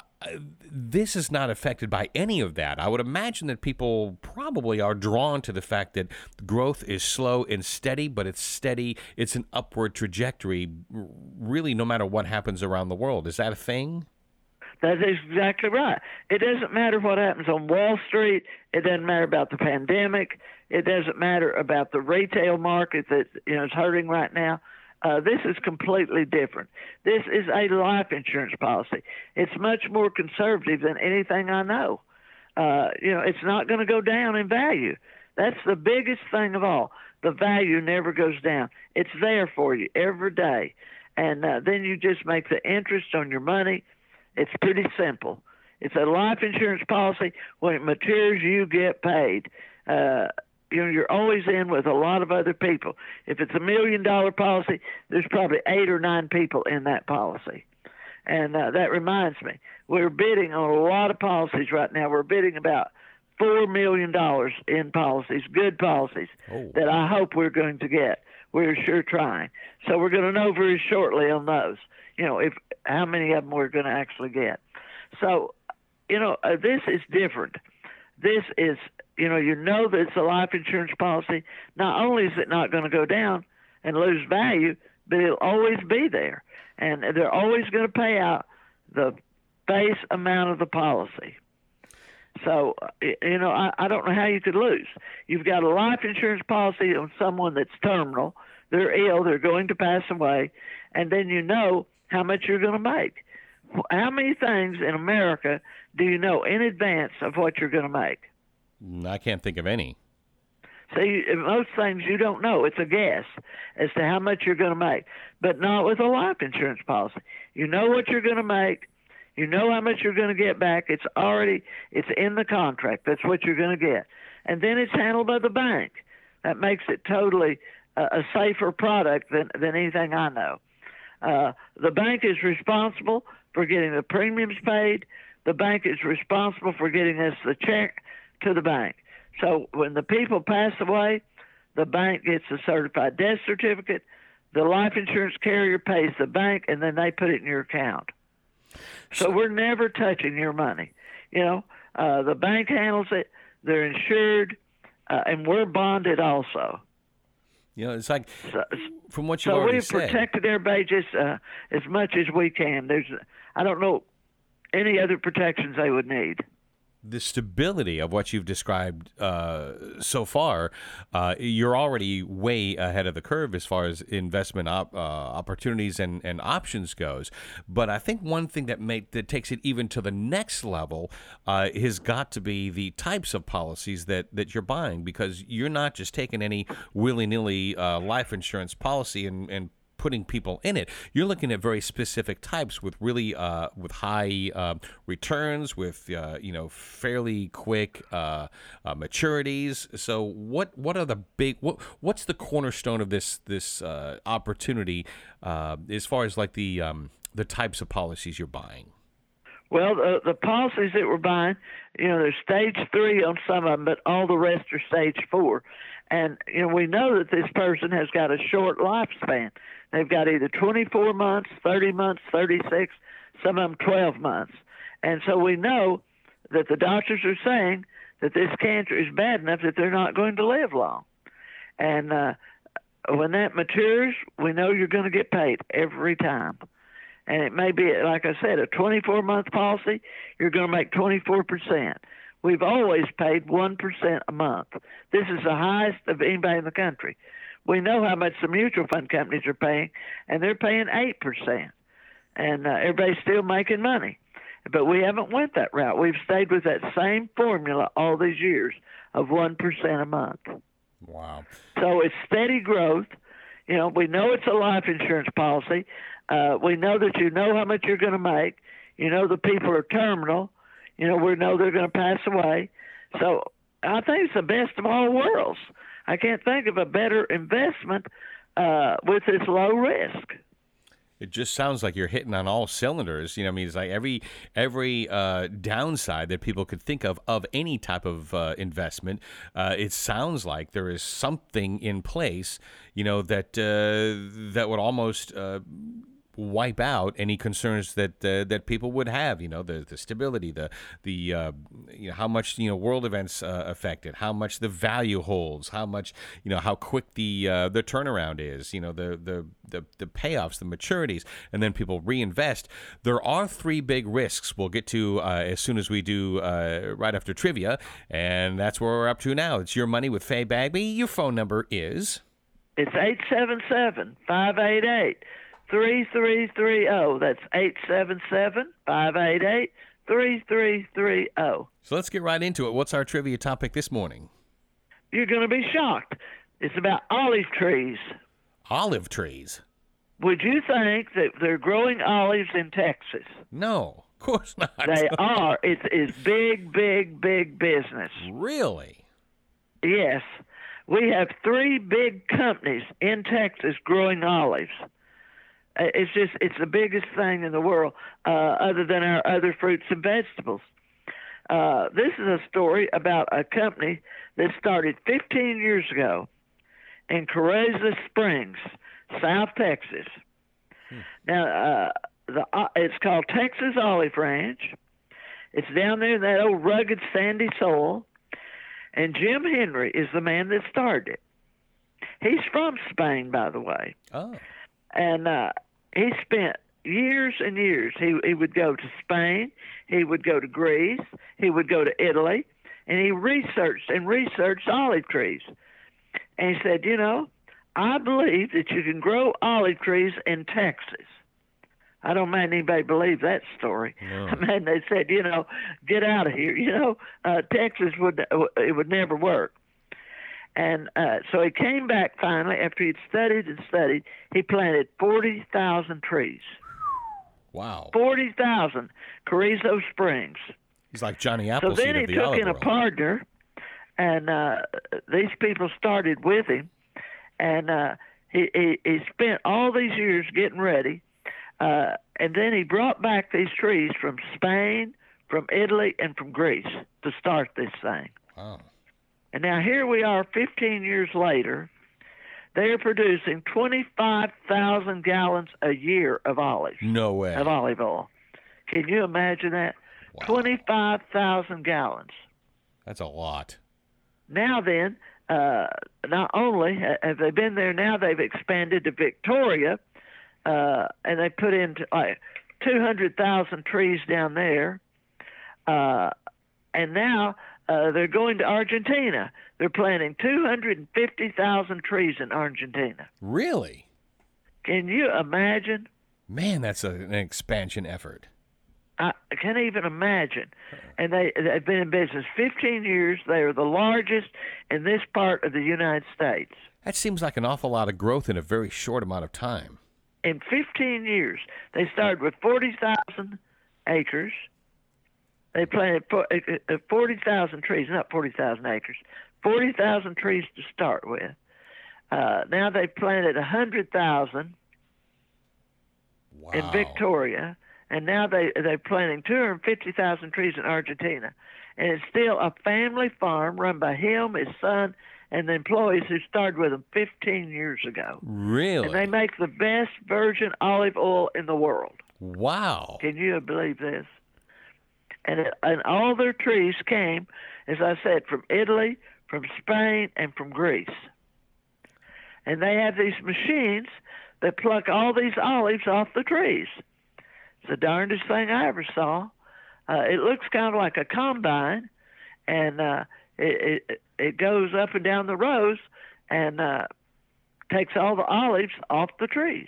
this is not affected by any of that. I would imagine that people probably are drawn to the fact that growth is slow and steady, but it's steady. It's an upward trajectory, really, no matter what happens around the world. Is that a thing? That is exactly right. It doesn't matter what happens on Wall Street. It doesn't matter about the pandemic. It doesn't matter about the retail market that you know is hurting right now. Uh, this is completely different. This is a life insurance policy. It's much more conservative than anything I know. Uh, you know, it's not going to go down in value. That's the biggest thing of all. The value never goes down. It's there for you every day. And uh, then you just make the interest on your money. It's pretty simple. It's a life insurance policy. When it matures, you get paid. Uh, you know, you're always in with a lot of other people. If it's a million dollar policy, there's probably eight or nine people in that policy. And uh, that reminds me, we're bidding on a lot of policies right now. We're bidding about four million dollars in policies, good policies, oh. that I hope we're going to get. We're sure trying. So we're going to know very shortly on those, you know, if how many of them we're going to actually get. So, you know, uh, this is different. This is, you know, you know that it's a life insurance policy. Not only is it not going to go down and lose value, but it'll always be there. And they're always going to pay out the face amount of the policy. So, you know, I, I don't know how you could lose. You've got a life insurance policy on someone that's terminal. They're ill. They're going to pass away. And then you know how much you're going to make. How many things in America do you know in advance of what you're going to make? I can't think of any. See, most things you don't know. It's a guess as to how much you're going to make, but not with a life insurance policy. You know what you're going to make. You know how much you're going to get back. It's already, it's in the contract. That's what you're going to get. And then it's handled by the bank. That makes it totally uh, a safer product than, than anything I know. Uh, the bank is responsible for getting the premiums paid. the bank is responsible for getting us the check to the bank. So when the people pass away, the bank gets a certified death certificate, the life insurance carrier pays the bank, and then they put it in your account. So we're never touching your money. You know, uh, the bank handles it, they're insured, uh, and we're bonded also. You know, it's like, so, from what you've so already we've said. protected everybody just uh, as much as we can. There's, I don't know any other protections they would need. The stability of what you've described uh, so far, uh, you're already way ahead of the curve as far as investment op- uh, opportunities and, and options goes. But I think one thing that make, that takes it even to the next level uh, has got to be the types of policies that, that you're buying, because you're not just taking any willy-nilly uh, life insurance policy and, and putting people in it. You're looking at very specific types with really uh, with high uh, returns, with uh, you know fairly quick uh, uh, maturities. So what what are the big what what's the cornerstone of this this uh, opportunity uh, as far as like the um, the types of policies you're buying? Well, the, the policies that we're buying, you know, there's stage three on some of them, but all the rest are stage four. And, you know, we know that this person has got a short lifespan. They've got either twenty-four months, thirty months, thirty-six, some of them twelve months. And so we know that the doctors are saying that this cancer is bad enough that they're not going to live long. And uh, when that matures, we know you're going to get paid every time. And it may be, like I said, a twenty-four month policy, you're going to make twenty-four percent. We've always paid one percent a month. This is the highest of anybody in the country. We know how much the mutual fund companies are paying, and they're paying eight percent. And uh, everybody's still making money. But we haven't went that route. We've stayed with that same formula all these years of one percent a month. Wow. So it's steady growth. You know, we know it's a life insurance policy. Uh, we know that you know how much you're going to make. You know the people are terminal. You know, we know they're going to pass away. So I think it's the best of all worlds. I can't think of a better investment uh, with this low risk. It just sounds like you're hitting on all cylinders. You know, I mean, it's like every every uh, downside that people could think of of any type of uh, investment. Uh, it sounds like there is something in place, you know, that uh, that would almost uh, wipe out any concerns that uh, that people would have. You know, the the stability, the the uh, you know how much you know world events uh, affect it, how much the value holds, how much you know how quick the uh, the turnaround is. You know, the the the the payoffs, the maturities, and then people reinvest. There are three big risks we'll get to uh, as soon as we do uh, right after trivia, and that's where we're up to now. It's Your Money with Faye Bagby. Your phone number is? It's eight seven seven, five eight eight, three three three zero. That's eight seven seven, five eight eight, three three three zero. So let's get right into it. What's our trivia topic this morning? You're going to be shocked. It's about olive trees. Olive trees? Would you think that they're growing olives in Texas? No, of course not. They are. It's, it's big, big, big business. Really? Yes. We have three big companies in Texas growing olives. It's just, it's the biggest thing in the world, uh, other than our other fruits and vegetables. Uh, this is a story about a company that started fifteen years ago in Carrasco Springs, South Texas. Hmm. Now, uh, the uh, it's called Texas Olive Ranch. It's down there in that old rugged sandy soil. And Jim Henry is the man that started it. He's from Spain, by the way. Oh. And uh, he spent years and years. He he would go to Spain. He would go to Greece. He would go to Italy. And he researched and researched olive trees. And he said, you know, I believe that you can grow olive trees in Texas. I don't mind anybody believe that story. No. I mean, they said, you know, get out of here. You know, uh, Texas would it would never work. And uh, so he came back finally after he'd studied and studied. He planted forty thousand trees. Wow. forty thousand, Carrasco Springs. He's like Johnny So Appleseed then he of the took olive in a world. partner, and uh, these people started with him. And uh, he, he, he spent all these years getting ready. Uh, and then he brought back these trees from Spain, from Italy and from Greece to start this thing. Wow. And now here we are fifteen years later. They're producing twenty-five thousand gallons a year of olives. No way. Of olive oil. Can you imagine that? Wow. twenty-five thousand gallons. That's a lot. Now then, uh, not only have they been there, now they've expanded to Victoria, uh, and they put in like two hundred thousand trees down there. Uh, and now uh, they're going to Argentina. They're planting two hundred fifty thousand trees in Argentina. Really? Can you imagine? Man, that's a, an expansion effort. I can't even imagine. And they, they've been in business fifteen years. They are the largest in this part of the United States. That seems like an awful lot of growth in a very short amount of time. In fifteen years, they started with forty thousand acres. They planted forty thousand trees, not forty thousand acres, forty thousand trees to start with. Uh, now they've planted one hundred thousand Wow. in Victoria. And now they, they're planting two hundred fifty thousand trees in Argentina. And it's still a family farm run by him, his son, and the employees who started with him fifteen years ago. Really? And they make the best virgin olive oil in the world. Wow. Can you believe this? And, it, and all their trees came, as I said, from Italy, from Spain, and from Greece. And they have these machines that pluck all these olives off the trees. It's the darndest thing I ever saw. Uh, it looks kind of like a combine, and uh, it, it it goes up and down the rows and uh, takes all the olives off the trees.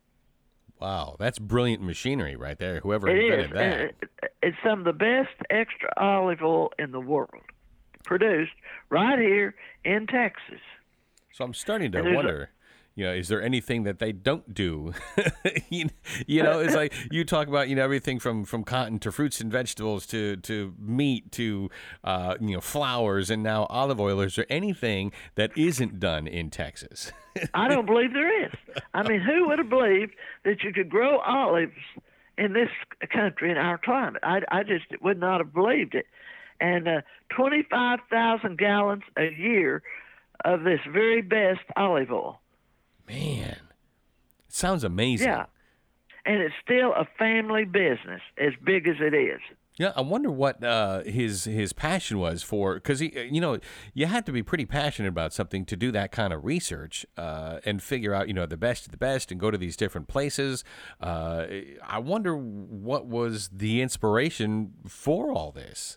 Wow, that's brilliant machinery right there. Whoever It invented is. that. And it, it's some of the best extra olive oil in the world, produced right here in Texas. So I'm starting to And there's a- wonder, you know, is there anything that they don't do? you, you know, it's like you talk about, you know, everything from, from cotton to fruits and vegetables to, to meat to, uh, you know, flowers and now olive oil. Is there anything that isn't done in Texas? I don't believe there is. I mean, who would have believed that you could grow olives in this country, in our climate? I, I just would not have believed it. And uh, twenty-five thousand gallons a year of this very best olive oil. Man, it sounds amazing. Yeah. And it's still a family business, as big as it is. Yeah, I wonder what uh, his his passion was for, because he, you know, you have to be pretty passionate about something to do that kind of research uh, and figure out, you know, the best of the best and go to these different places. Uh, I wonder what was the inspiration for all this.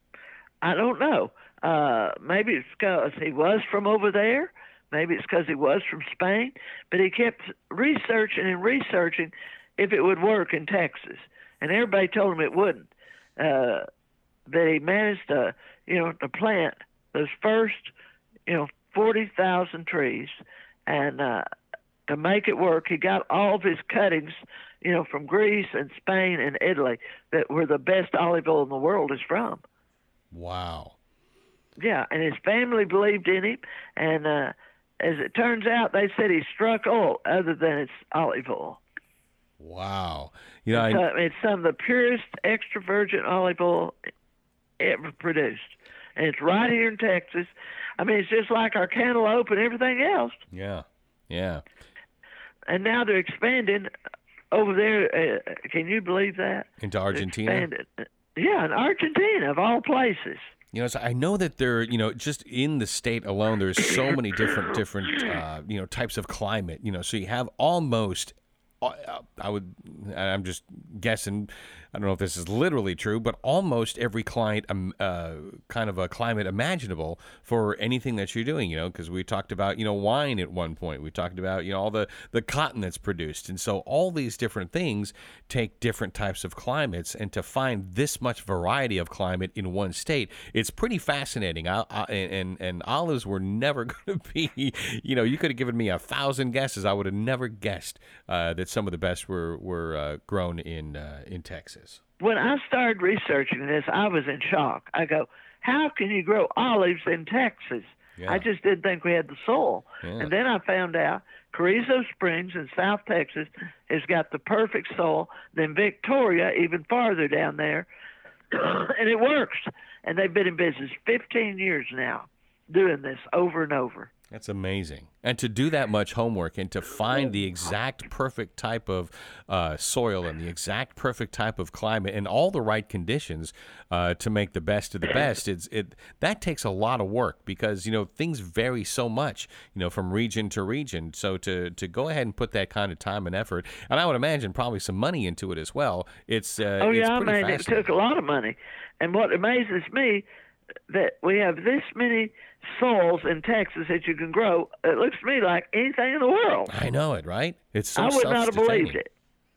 I don't know. Uh, maybe it's because he was from over there. Maybe it's because he was from Spain. But he kept researching and researching if it would work in Texas. And everybody told him it wouldn't. Uh, that he managed to, you know, to plant those first, you know, forty thousand trees, and uh, to make it work, he got all of his cuttings, you know, from Greece and Spain and Italy, that were the best olive oil in the world is from. Wow. Yeah, and his family believed in him, and uh, as it turns out, they said he struck oil other than its olive oil. Wow. You know, it's, I, uh, it's some of the purest extra virgin olive oil ever produced. And it's right here in Texas. I mean, it's just like our cantaloupe and everything else. yeah, yeah. And now they're expanding over there. Uh, can you believe that? Into Argentina? They're expanding. Yeah, in Argentina, of all places. You know, so I know that there, you know, just in the state alone, there's so many different, different, uh, you know, types of climate. You know, so you have almost, I would, I'm just guessing, I don't know if this is literally true, but almost every client, um, uh, kind of a climate imaginable for anything that you're doing, you know, because we talked about, you know, wine at one point. We talked about, you know, all the, the cotton that's produced. And so all these different things take different types of climates. And to find this much variety of climate in one state, it's pretty fascinating. I, I, and, and olives were never going to be, you know, you could have given me a thousand guesses. I would have never guessed uh, that some of the best were, were uh, grown in uh, in Texas. When I started researching this, I was in shock. I go, how can you grow olives in Texas? Yeah. I just didn't think we had the soil. Yeah. And then I found out Carrizo Springs in South Texas has got the perfect soil. Then Victoria, even farther down there, and it works. And they've been in business fifteen years now, doing this over and over. That's amazing. And to do that much homework and to find the exact perfect type of uh, soil and the exact perfect type of climate and all the right conditions uh, to make the best of the best, it's it that takes a lot of work because, you know, things vary so much, you know, from region to region. So to, to go ahead and put that kind of time and effort, and I would imagine probably some money into it as well, it's uh, Oh, it's yeah, I pretty mean, it fascinating. took a lot of money. And what amazes me, that we have this many soils in Texas that you can grow. It looks to me like anything in the world. I know it, right? It's so I would not have self-sustaining. believed it.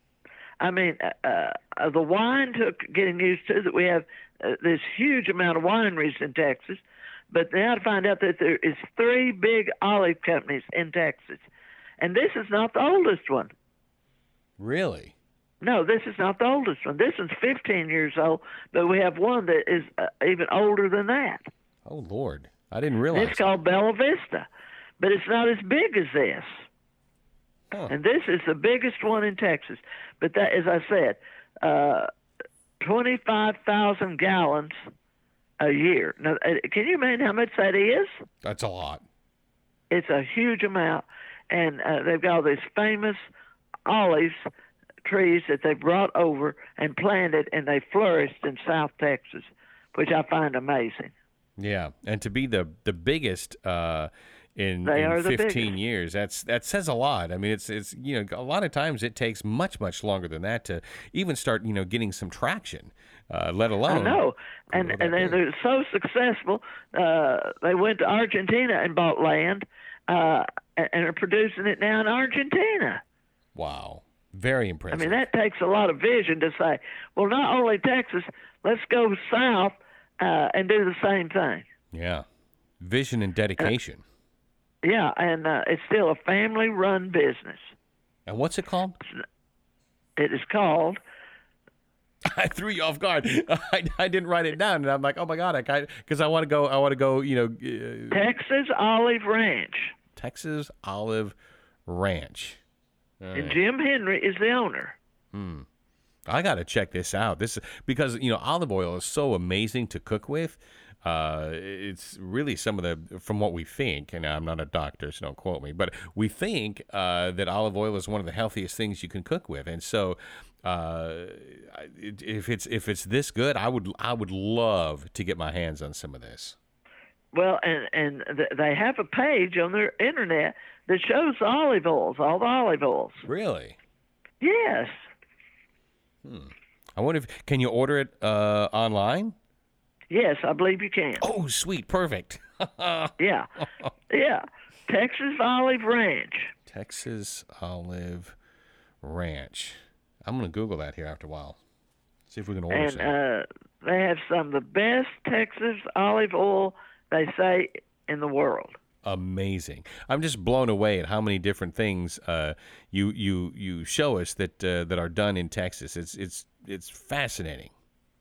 I mean, uh, uh, the wine took getting used to that we have uh, this huge amount of wineries in Texas, but now to find out that there is three big olive companies in Texas, and this is not the oldest one. Really? No, this is not the oldest one. This one's fifteen years old, but we have one that is uh, even older than that. Oh, Lord. I didn't realize. It's called Bella Vista, but it's not as big as this. Huh. And this is the biggest one in Texas. But that, as I said, uh, twenty-five thousand gallons a year. Now, uh, can you imagine how much that is? That's a lot. It's a huge amount. And uh, they've got all these famous olives trees that they brought over and planted, and they flourished in South Texas, which I find amazing. Yeah, and to be the the biggest uh, in, They in are the fifteen biggest. years, that's that says a lot. I mean, it's it's you know a lot of times it takes much much longer than that to even start you know getting some traction, uh, let alone. I know, and grow that and they, big. they're so successful. Uh, they went to Argentina and bought land, uh, and, and are producing it now in Argentina. Wow, very I impressive. mean, that takes a lot of vision to say, well, not only Texas, let's go south uh, and do the same thing. Yeah, vision and dedication. Yeah, and uh, it's still a family-run business. And what's it called? It is called I threw you off guard. I, I didn't write it down, and I'm like, oh my god, I because I want to go. I want to go. You know, uh, Texas Olive Ranch, Texas Olive Ranch. All and right. Jim Henry is the owner. I got to check this out. This because you know olive oil is so amazing to cook with. Uh, it's really some of the from what we think, and I'm not a doctor, so don't quote me, but we think uh, that olive oil is one of the healthiest things you can cook with, and so uh, if it's if it's this good, I would I would love to get my hands on some of this. Well, and and th- they have a page on their internet that shows the olive oils, all the olive oils. Really? Yes. I wonder if can you order it uh, online? Yes, I believe you can. Oh, sweet, perfect. Yeah. Yeah. Texas Olive Ranch. Texas Olive Ranch. I'm going to Google that here after a while. See if we can order And some. uh, they have some of the best Texas olive oil, they say, in the world. Amazing. I'm just blown away at how many different things uh, you you you show us that uh, that are done in Texas. It's it's it's fascinating.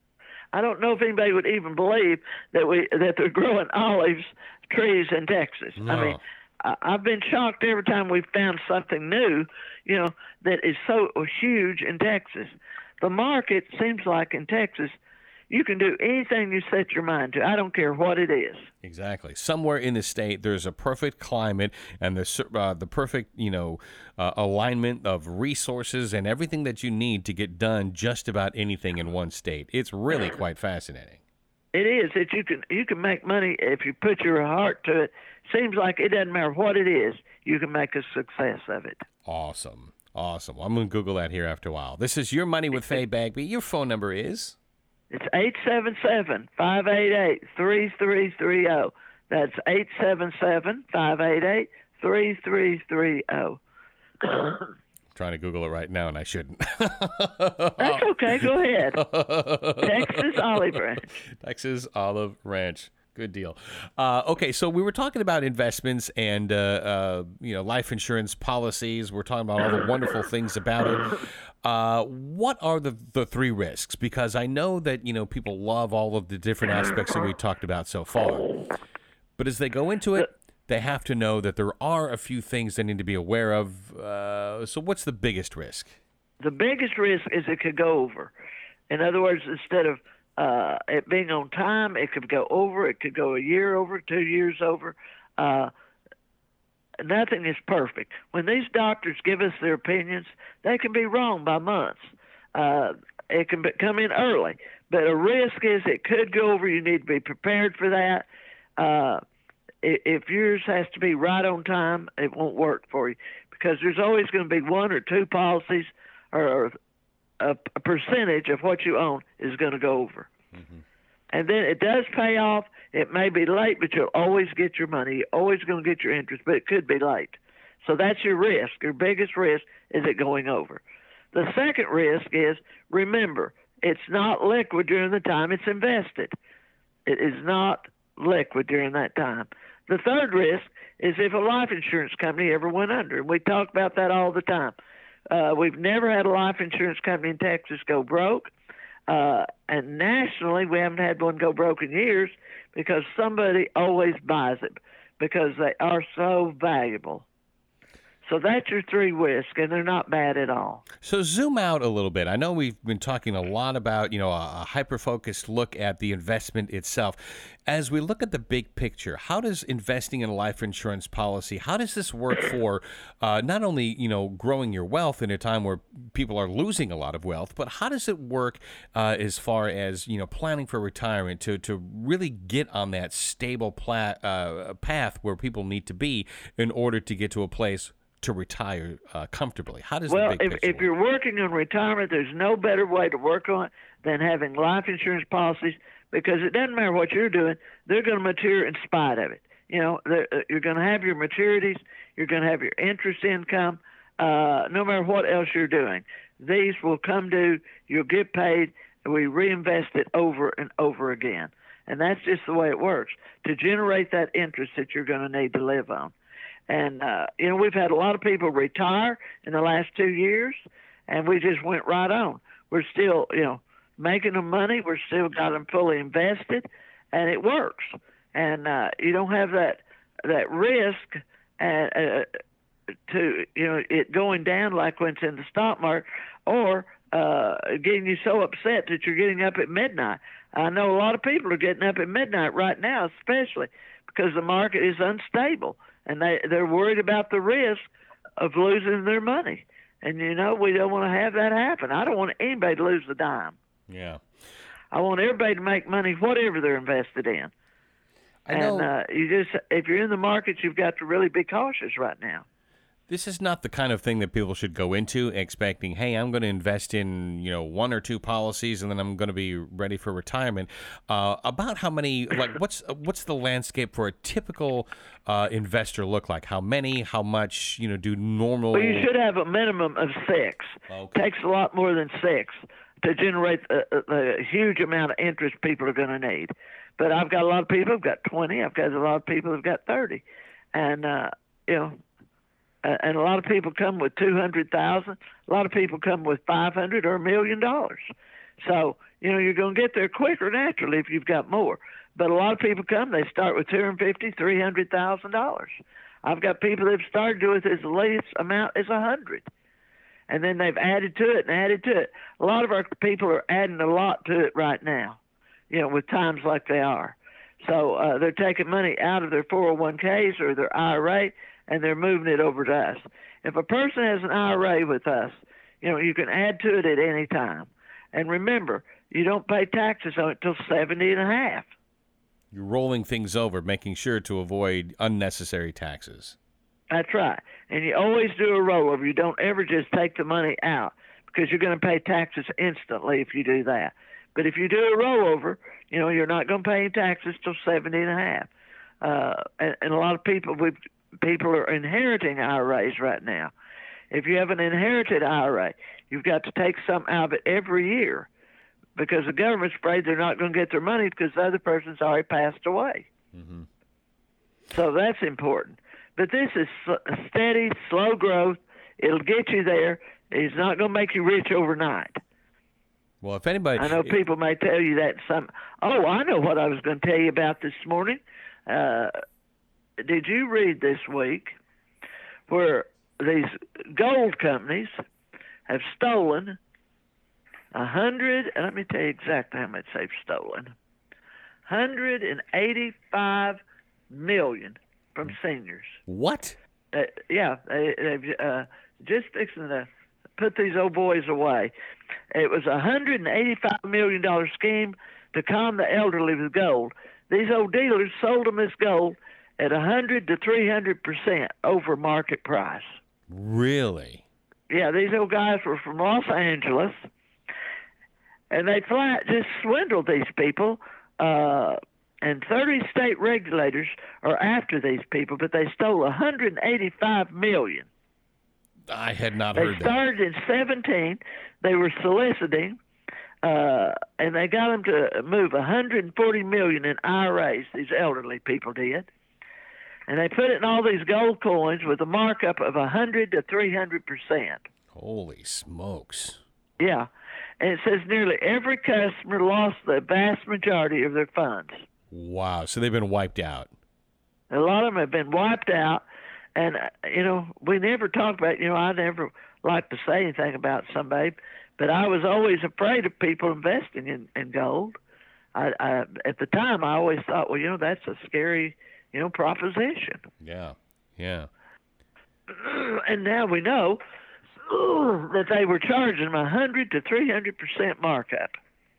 I don't know if anybody would even believe that we that they're growing olives trees in Texas. I No. mean, I, I've been shocked every time we've found something new, you know, that is so huge in Texas. The market seems like in Texas, you can do anything you set your mind to. I don't care what it is. Exactly. Somewhere in the state, there's a perfect climate and the sur- uh, the perfect, you know, uh, alignment of resources and everything that you need to get done just about anything in one state. It's really quite fascinating. It is that you can you can make money if you put your heart to it. Seems like it doesn't matter what it is, you can make a success of it. Awesome. Awesome. Well, I'm going to Google that here after a while. This is Your Money with Faye Bagby. Your phone number is? It's eight seven seven, five eight eight, three three three zero. That's eight seven seven, five eight eight, three three three zero. Trying to Google it right now, and I shouldn't. That's okay. Go ahead. Texas Olive Ranch. Texas Olive Ranch. Good deal. Uh, okay, so we were talking about investments and uh, uh, you know life insurance policies. We're talking about all the wonderful things about it. Uh, what are the, the three risks? Because I know that you know people love all of the different aspects that we talked about so far. But as they go into it, they have to know that there are a few things they need to be aware of. Uh, so what's the biggest risk? The biggest risk is it could go over. In other words, instead of uh, it being on time. It could go over. It could go a year over, two years over. Uh, nothing is perfect. When these doctors give us their opinions, they can be wrong by months. Uh, it can be, come in early, but a risk is it could go over. You need to be prepared for that. Uh, if yours has to be right on time, it won't work for you, because there's always going to be one or two policies or a, a percentage of what you own is going to go over. Mm-hmm. And then it does pay off. It may be late, but you'll always get your money. You're always going to get your interest, but it could be late. So that's your risk. Your biggest risk is it going over. The second risk is, remember, it's not liquid during the time it's invested. It is not liquid during that time. The third risk is if a life insurance company ever went under. And we talk about that all the time. Uh, we've never had a life insurance company in Texas go broke. Uh, and nationally, we haven't had one go broke in years because somebody always buys it because they are so valuable. So that's your three risks, and they're not bad at all. So zoom out a little bit. I know we've been talking a lot about, you know, a, a hyper-focused look at the investment itself. As we look at the big picture, how does investing in a life insurance policy, how does this work for uh, not only, you know, growing your wealth in a time where people are losing a lot of wealth, but how does it work uh, as far as, you know, planning for retirement to, to really get on that stable pla- uh, path where people need to be in order to get to a place to retire uh, comfortably? How does well, the big if, picture if work? you're working on retirement, there's no better way to work on it than having life insurance policies, because it doesn't matter what you're doing, they're going to mature in spite of it. You know, you're going to have your maturities, you're going to have your interest income, uh, no matter what else you're doing. These will come due, you'll get paid, and we reinvest it over and over again. And that's just the way it works, to generate that interest that you're going to need to live on. And, uh, you know, we've had a lot of people retire in the last two years, and we just went right on. We're still, you know, making them money. We're still got them fully invested, and it works. And uh, you don't have that that risk uh, uh, to, you know, it going down like when it's in the stock market, or uh, getting you so upset that you're getting up at midnight. I know a lot of people are getting up at midnight right now, especially because the market is unstable. And they, they're worried about the risk of losing their money. And, you know, we don't want to have that happen. I don't want anybody to lose a dime. Yeah. I want everybody to make money whatever they're invested in. I know. And uh, you just, if you're in the markets, you've got to really be cautious right now. This is not the kind of thing that people should go into expecting, hey, I'm going to invest in, you know, one or two policies and then I'm going to be ready for retirement. Uh, about how many, like, what's what's the landscape for a typical uh, investor look like? How many, how much, you know, do normal... Well, you should have a minimum of six. Okay. Takes a lot more than six to generate the, the huge amount of interest people are going to need. But I've got a lot of people who've got twenty. I've got a lot of people who've got thirty. And, uh, you know... Uh, and a lot of people come with two hundred thousand. A lot of people come with five hundred or a million dollars. So, you know, you're going to get there quicker naturally if you've got more. But a lot of people come, they start with two hundred fifty thousand dollars, three hundred thousand dollars. I've got people that have started with as least amount as one hundred. And then they've added to it and added to it. A lot of our people are adding a lot to it right now, you know, with times like they are. So uh, they're taking money out of their four oh one k's or their I R A, and they're moving it over to us. If a person has an I R A with us, you know, you can add to it at any time. And remember, you don't pay taxes on it till seventy and a half. You're rolling things over, making sure to avoid unnecessary taxes. That's right. And you always do a rollover. You don't ever just take the money out, because you're going to pay taxes instantly if you do that. But if you do a rollover, you know, you're not going to pay any taxes till seventy and a half. Uh, and, and a lot of people, we've People are inheriting I R As right now. If you have an inherited I R A, you've got to take some out of it every year, because the government's afraid they're not going to get their money because the other person's already passed away. Mm-hmm. So that's important. But this is steady, slow growth. It'll get you there. It's not going to make you rich overnight. Well, if anybody... I know people may tell you that some... Oh, I know what I was going to tell you about this morning. Uh... Did you read this week where these gold companies have stolen a hundred, and let me tell you exactly how much they've stolen. one hundred eighty-five million from seniors. What? Uh, yeah, they, they've uh, just fixing to put these old boys away. It was a one hundred eighty-five million dollars scheme to calm the elderly with gold. These old dealers sold them this gold at one hundred to three hundred percent over market price. Really? Yeah, these old guys were from Los Angeles, and they flat just swindled these people. Uh, and thirty state regulators are after these people, but they stole one hundred eighty-five million dollars. I had not They heard that. started in seventeen. They were soliciting, uh, and they got them to move one hundred forty million dollars in I R As. These elderly people did, and they put it in all these gold coins with a markup of one hundred to three hundred percent. Holy smokes! Yeah, and it says nearly every customer lost the vast majority of their funds. Wow! So they've been wiped out. A lot of them have been wiped out, and uh, you know we never talk about. You know, I never like to say anything about somebody, but I was always afraid of people investing in, in gold. I, I at the time I always thought, well, you know, that's a scary, you know, proposition. Yeah, yeah. And now we know that they were charging a hundred to three hundred percent markup.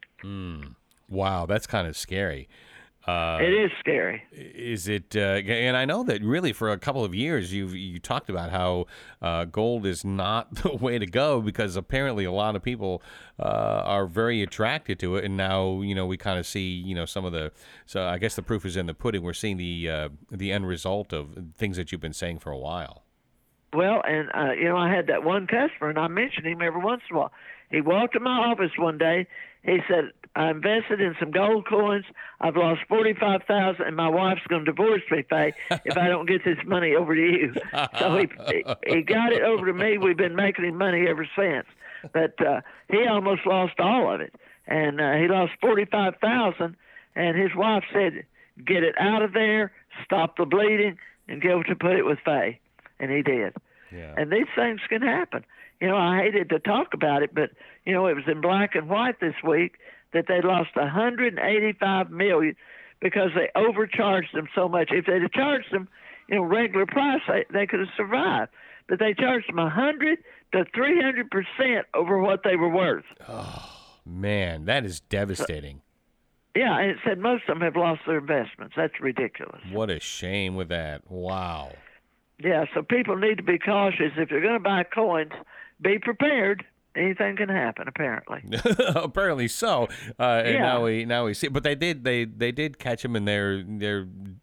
Mm. Wow, that's kind of scary. Uh, It is scary. Is it? Uh, and I know that really for a couple of years you've you talked about how uh, gold is not the way to go because apparently a lot of people uh, are very attracted to it, and now you know we kind of see you know some of the. So I guess the proof is in the pudding. We're seeing the uh, the end result of things that you've been saying for a while. Well, and uh, you know I had that one customer, and I mentioned him every once in a while. He walked to my office one day. He said, I invested in some gold coins. I've lost forty-five thousand dollars, and my wife's going to divorce me, Faye, if I don't get this money over to you. So he he got it over to me. We've been making him money ever since. But uh, he almost lost all of it. And uh, he lost forty-five thousand dollars, and his wife said, get it out of there, stop the bleeding, and go to put it with Faye. And he did. Yeah. And these things can happen. You know, I hated to talk about it, but, you know, it was in black and white this week that they lost one hundred eighty-five million dollars because they overcharged them so much. If they'd have charged them, you know, regular price, they, they could have survived. But they charged them one hundred to three hundred percent over what they were worth. Oh, man, that is devastating. Yeah, and it said most of them have lost their investments. That's ridiculous. What a shame with that. Wow. Yeah, so people need to be cautious. If you're going to buy coins, be prepared. Anything can happen, apparently. Apparently so. Uh, and Yeah. now we now we see, but they did they they did catch him in their their.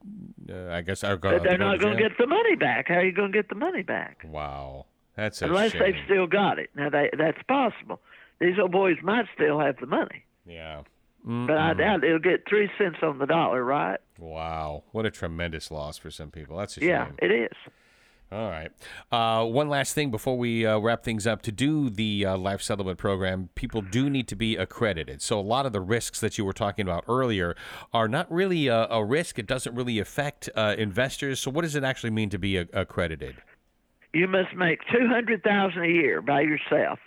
Uh, I guess our But they're not going to get the money back. How are you going to get the money back? Wow, that's a Unless shame. they've still got it. Now, they, that's possible. These old boys might still have the money. Yeah. But I doubt it'll get three cents on the dollar, right? Wow, what a tremendous loss for some people. That's a shame. Yeah, it is. All right. Uh, one last thing before we uh, wrap things up. To do the uh, life settlement program, people do need to be accredited. So a lot of the risks that you were talking about earlier are not really a, a risk. It doesn't really affect uh, investors. So what does it actually mean to be a- accredited? You must make two hundred thousand dollars a year by yourself,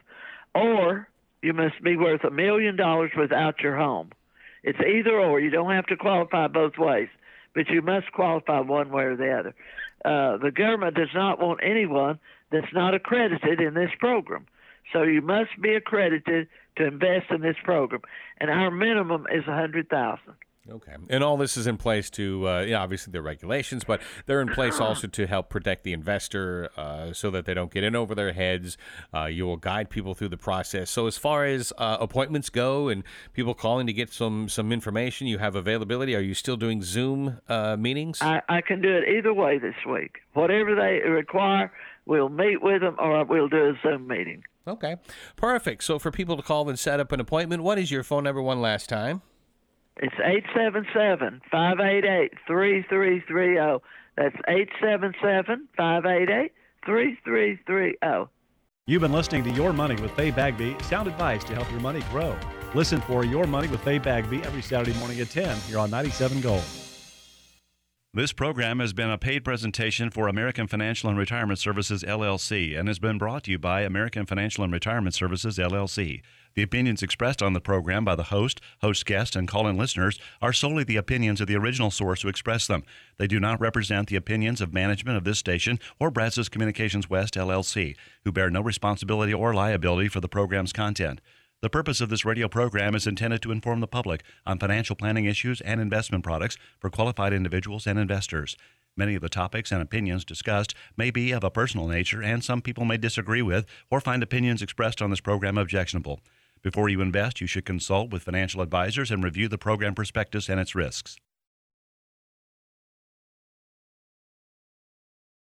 or you must be worth a million dollars without your home. It's either or. You don't have to qualify both ways, but you must qualify one way or the other. Uh, the government does not want anyone that's not accredited in this program. So you must be accredited to invest in this program. And our minimum is one hundred thousand dollars. Okay. And all this is in place to, uh, yeah, obviously the regulations, but they're in place also to help protect the investor uh, so that they don't get in over their heads. Uh, you will guide people through the process. So as far as uh, appointments go and people calling to get some, some information, you have availability. Are you still doing Zoom uh, meetings? I, I can do it either way this week. Whatever they require, we'll meet with them or we'll do a Zoom meeting. Okay. Perfect. So for people to call and set up an appointment, what is your phone number one last time? It's eight seven seven, five eight eight, three three three zero. That's eight seven seven, five eight eight, three three three zero. You've been listening to Your Money with Faye Bagby, sound advice to help your money grow. Listen for Your Money with Faye Bagby every Saturday morning at ten here on ninety-seven Gold. This program has been a paid presentation for American Financial and Retirement Services, L L C, and has been brought to you by American Financial and Retirement Services, L L C. The opinions expressed on the program by the host, host guest, and call-in listeners are solely the opinions of the original source who expressed them. They do not represent the opinions of management of this station or Brazos Communications West, L L C, who bear no responsibility or liability for the program's content. The purpose of this radio program is intended to inform the public on financial planning issues and investment products for qualified individuals and investors. Many of the topics and opinions discussed may be of a personal nature, and some people may disagree with or find opinions expressed on this program objectionable. Before you invest, you should consult with financial advisors and review the program prospectus and its risks.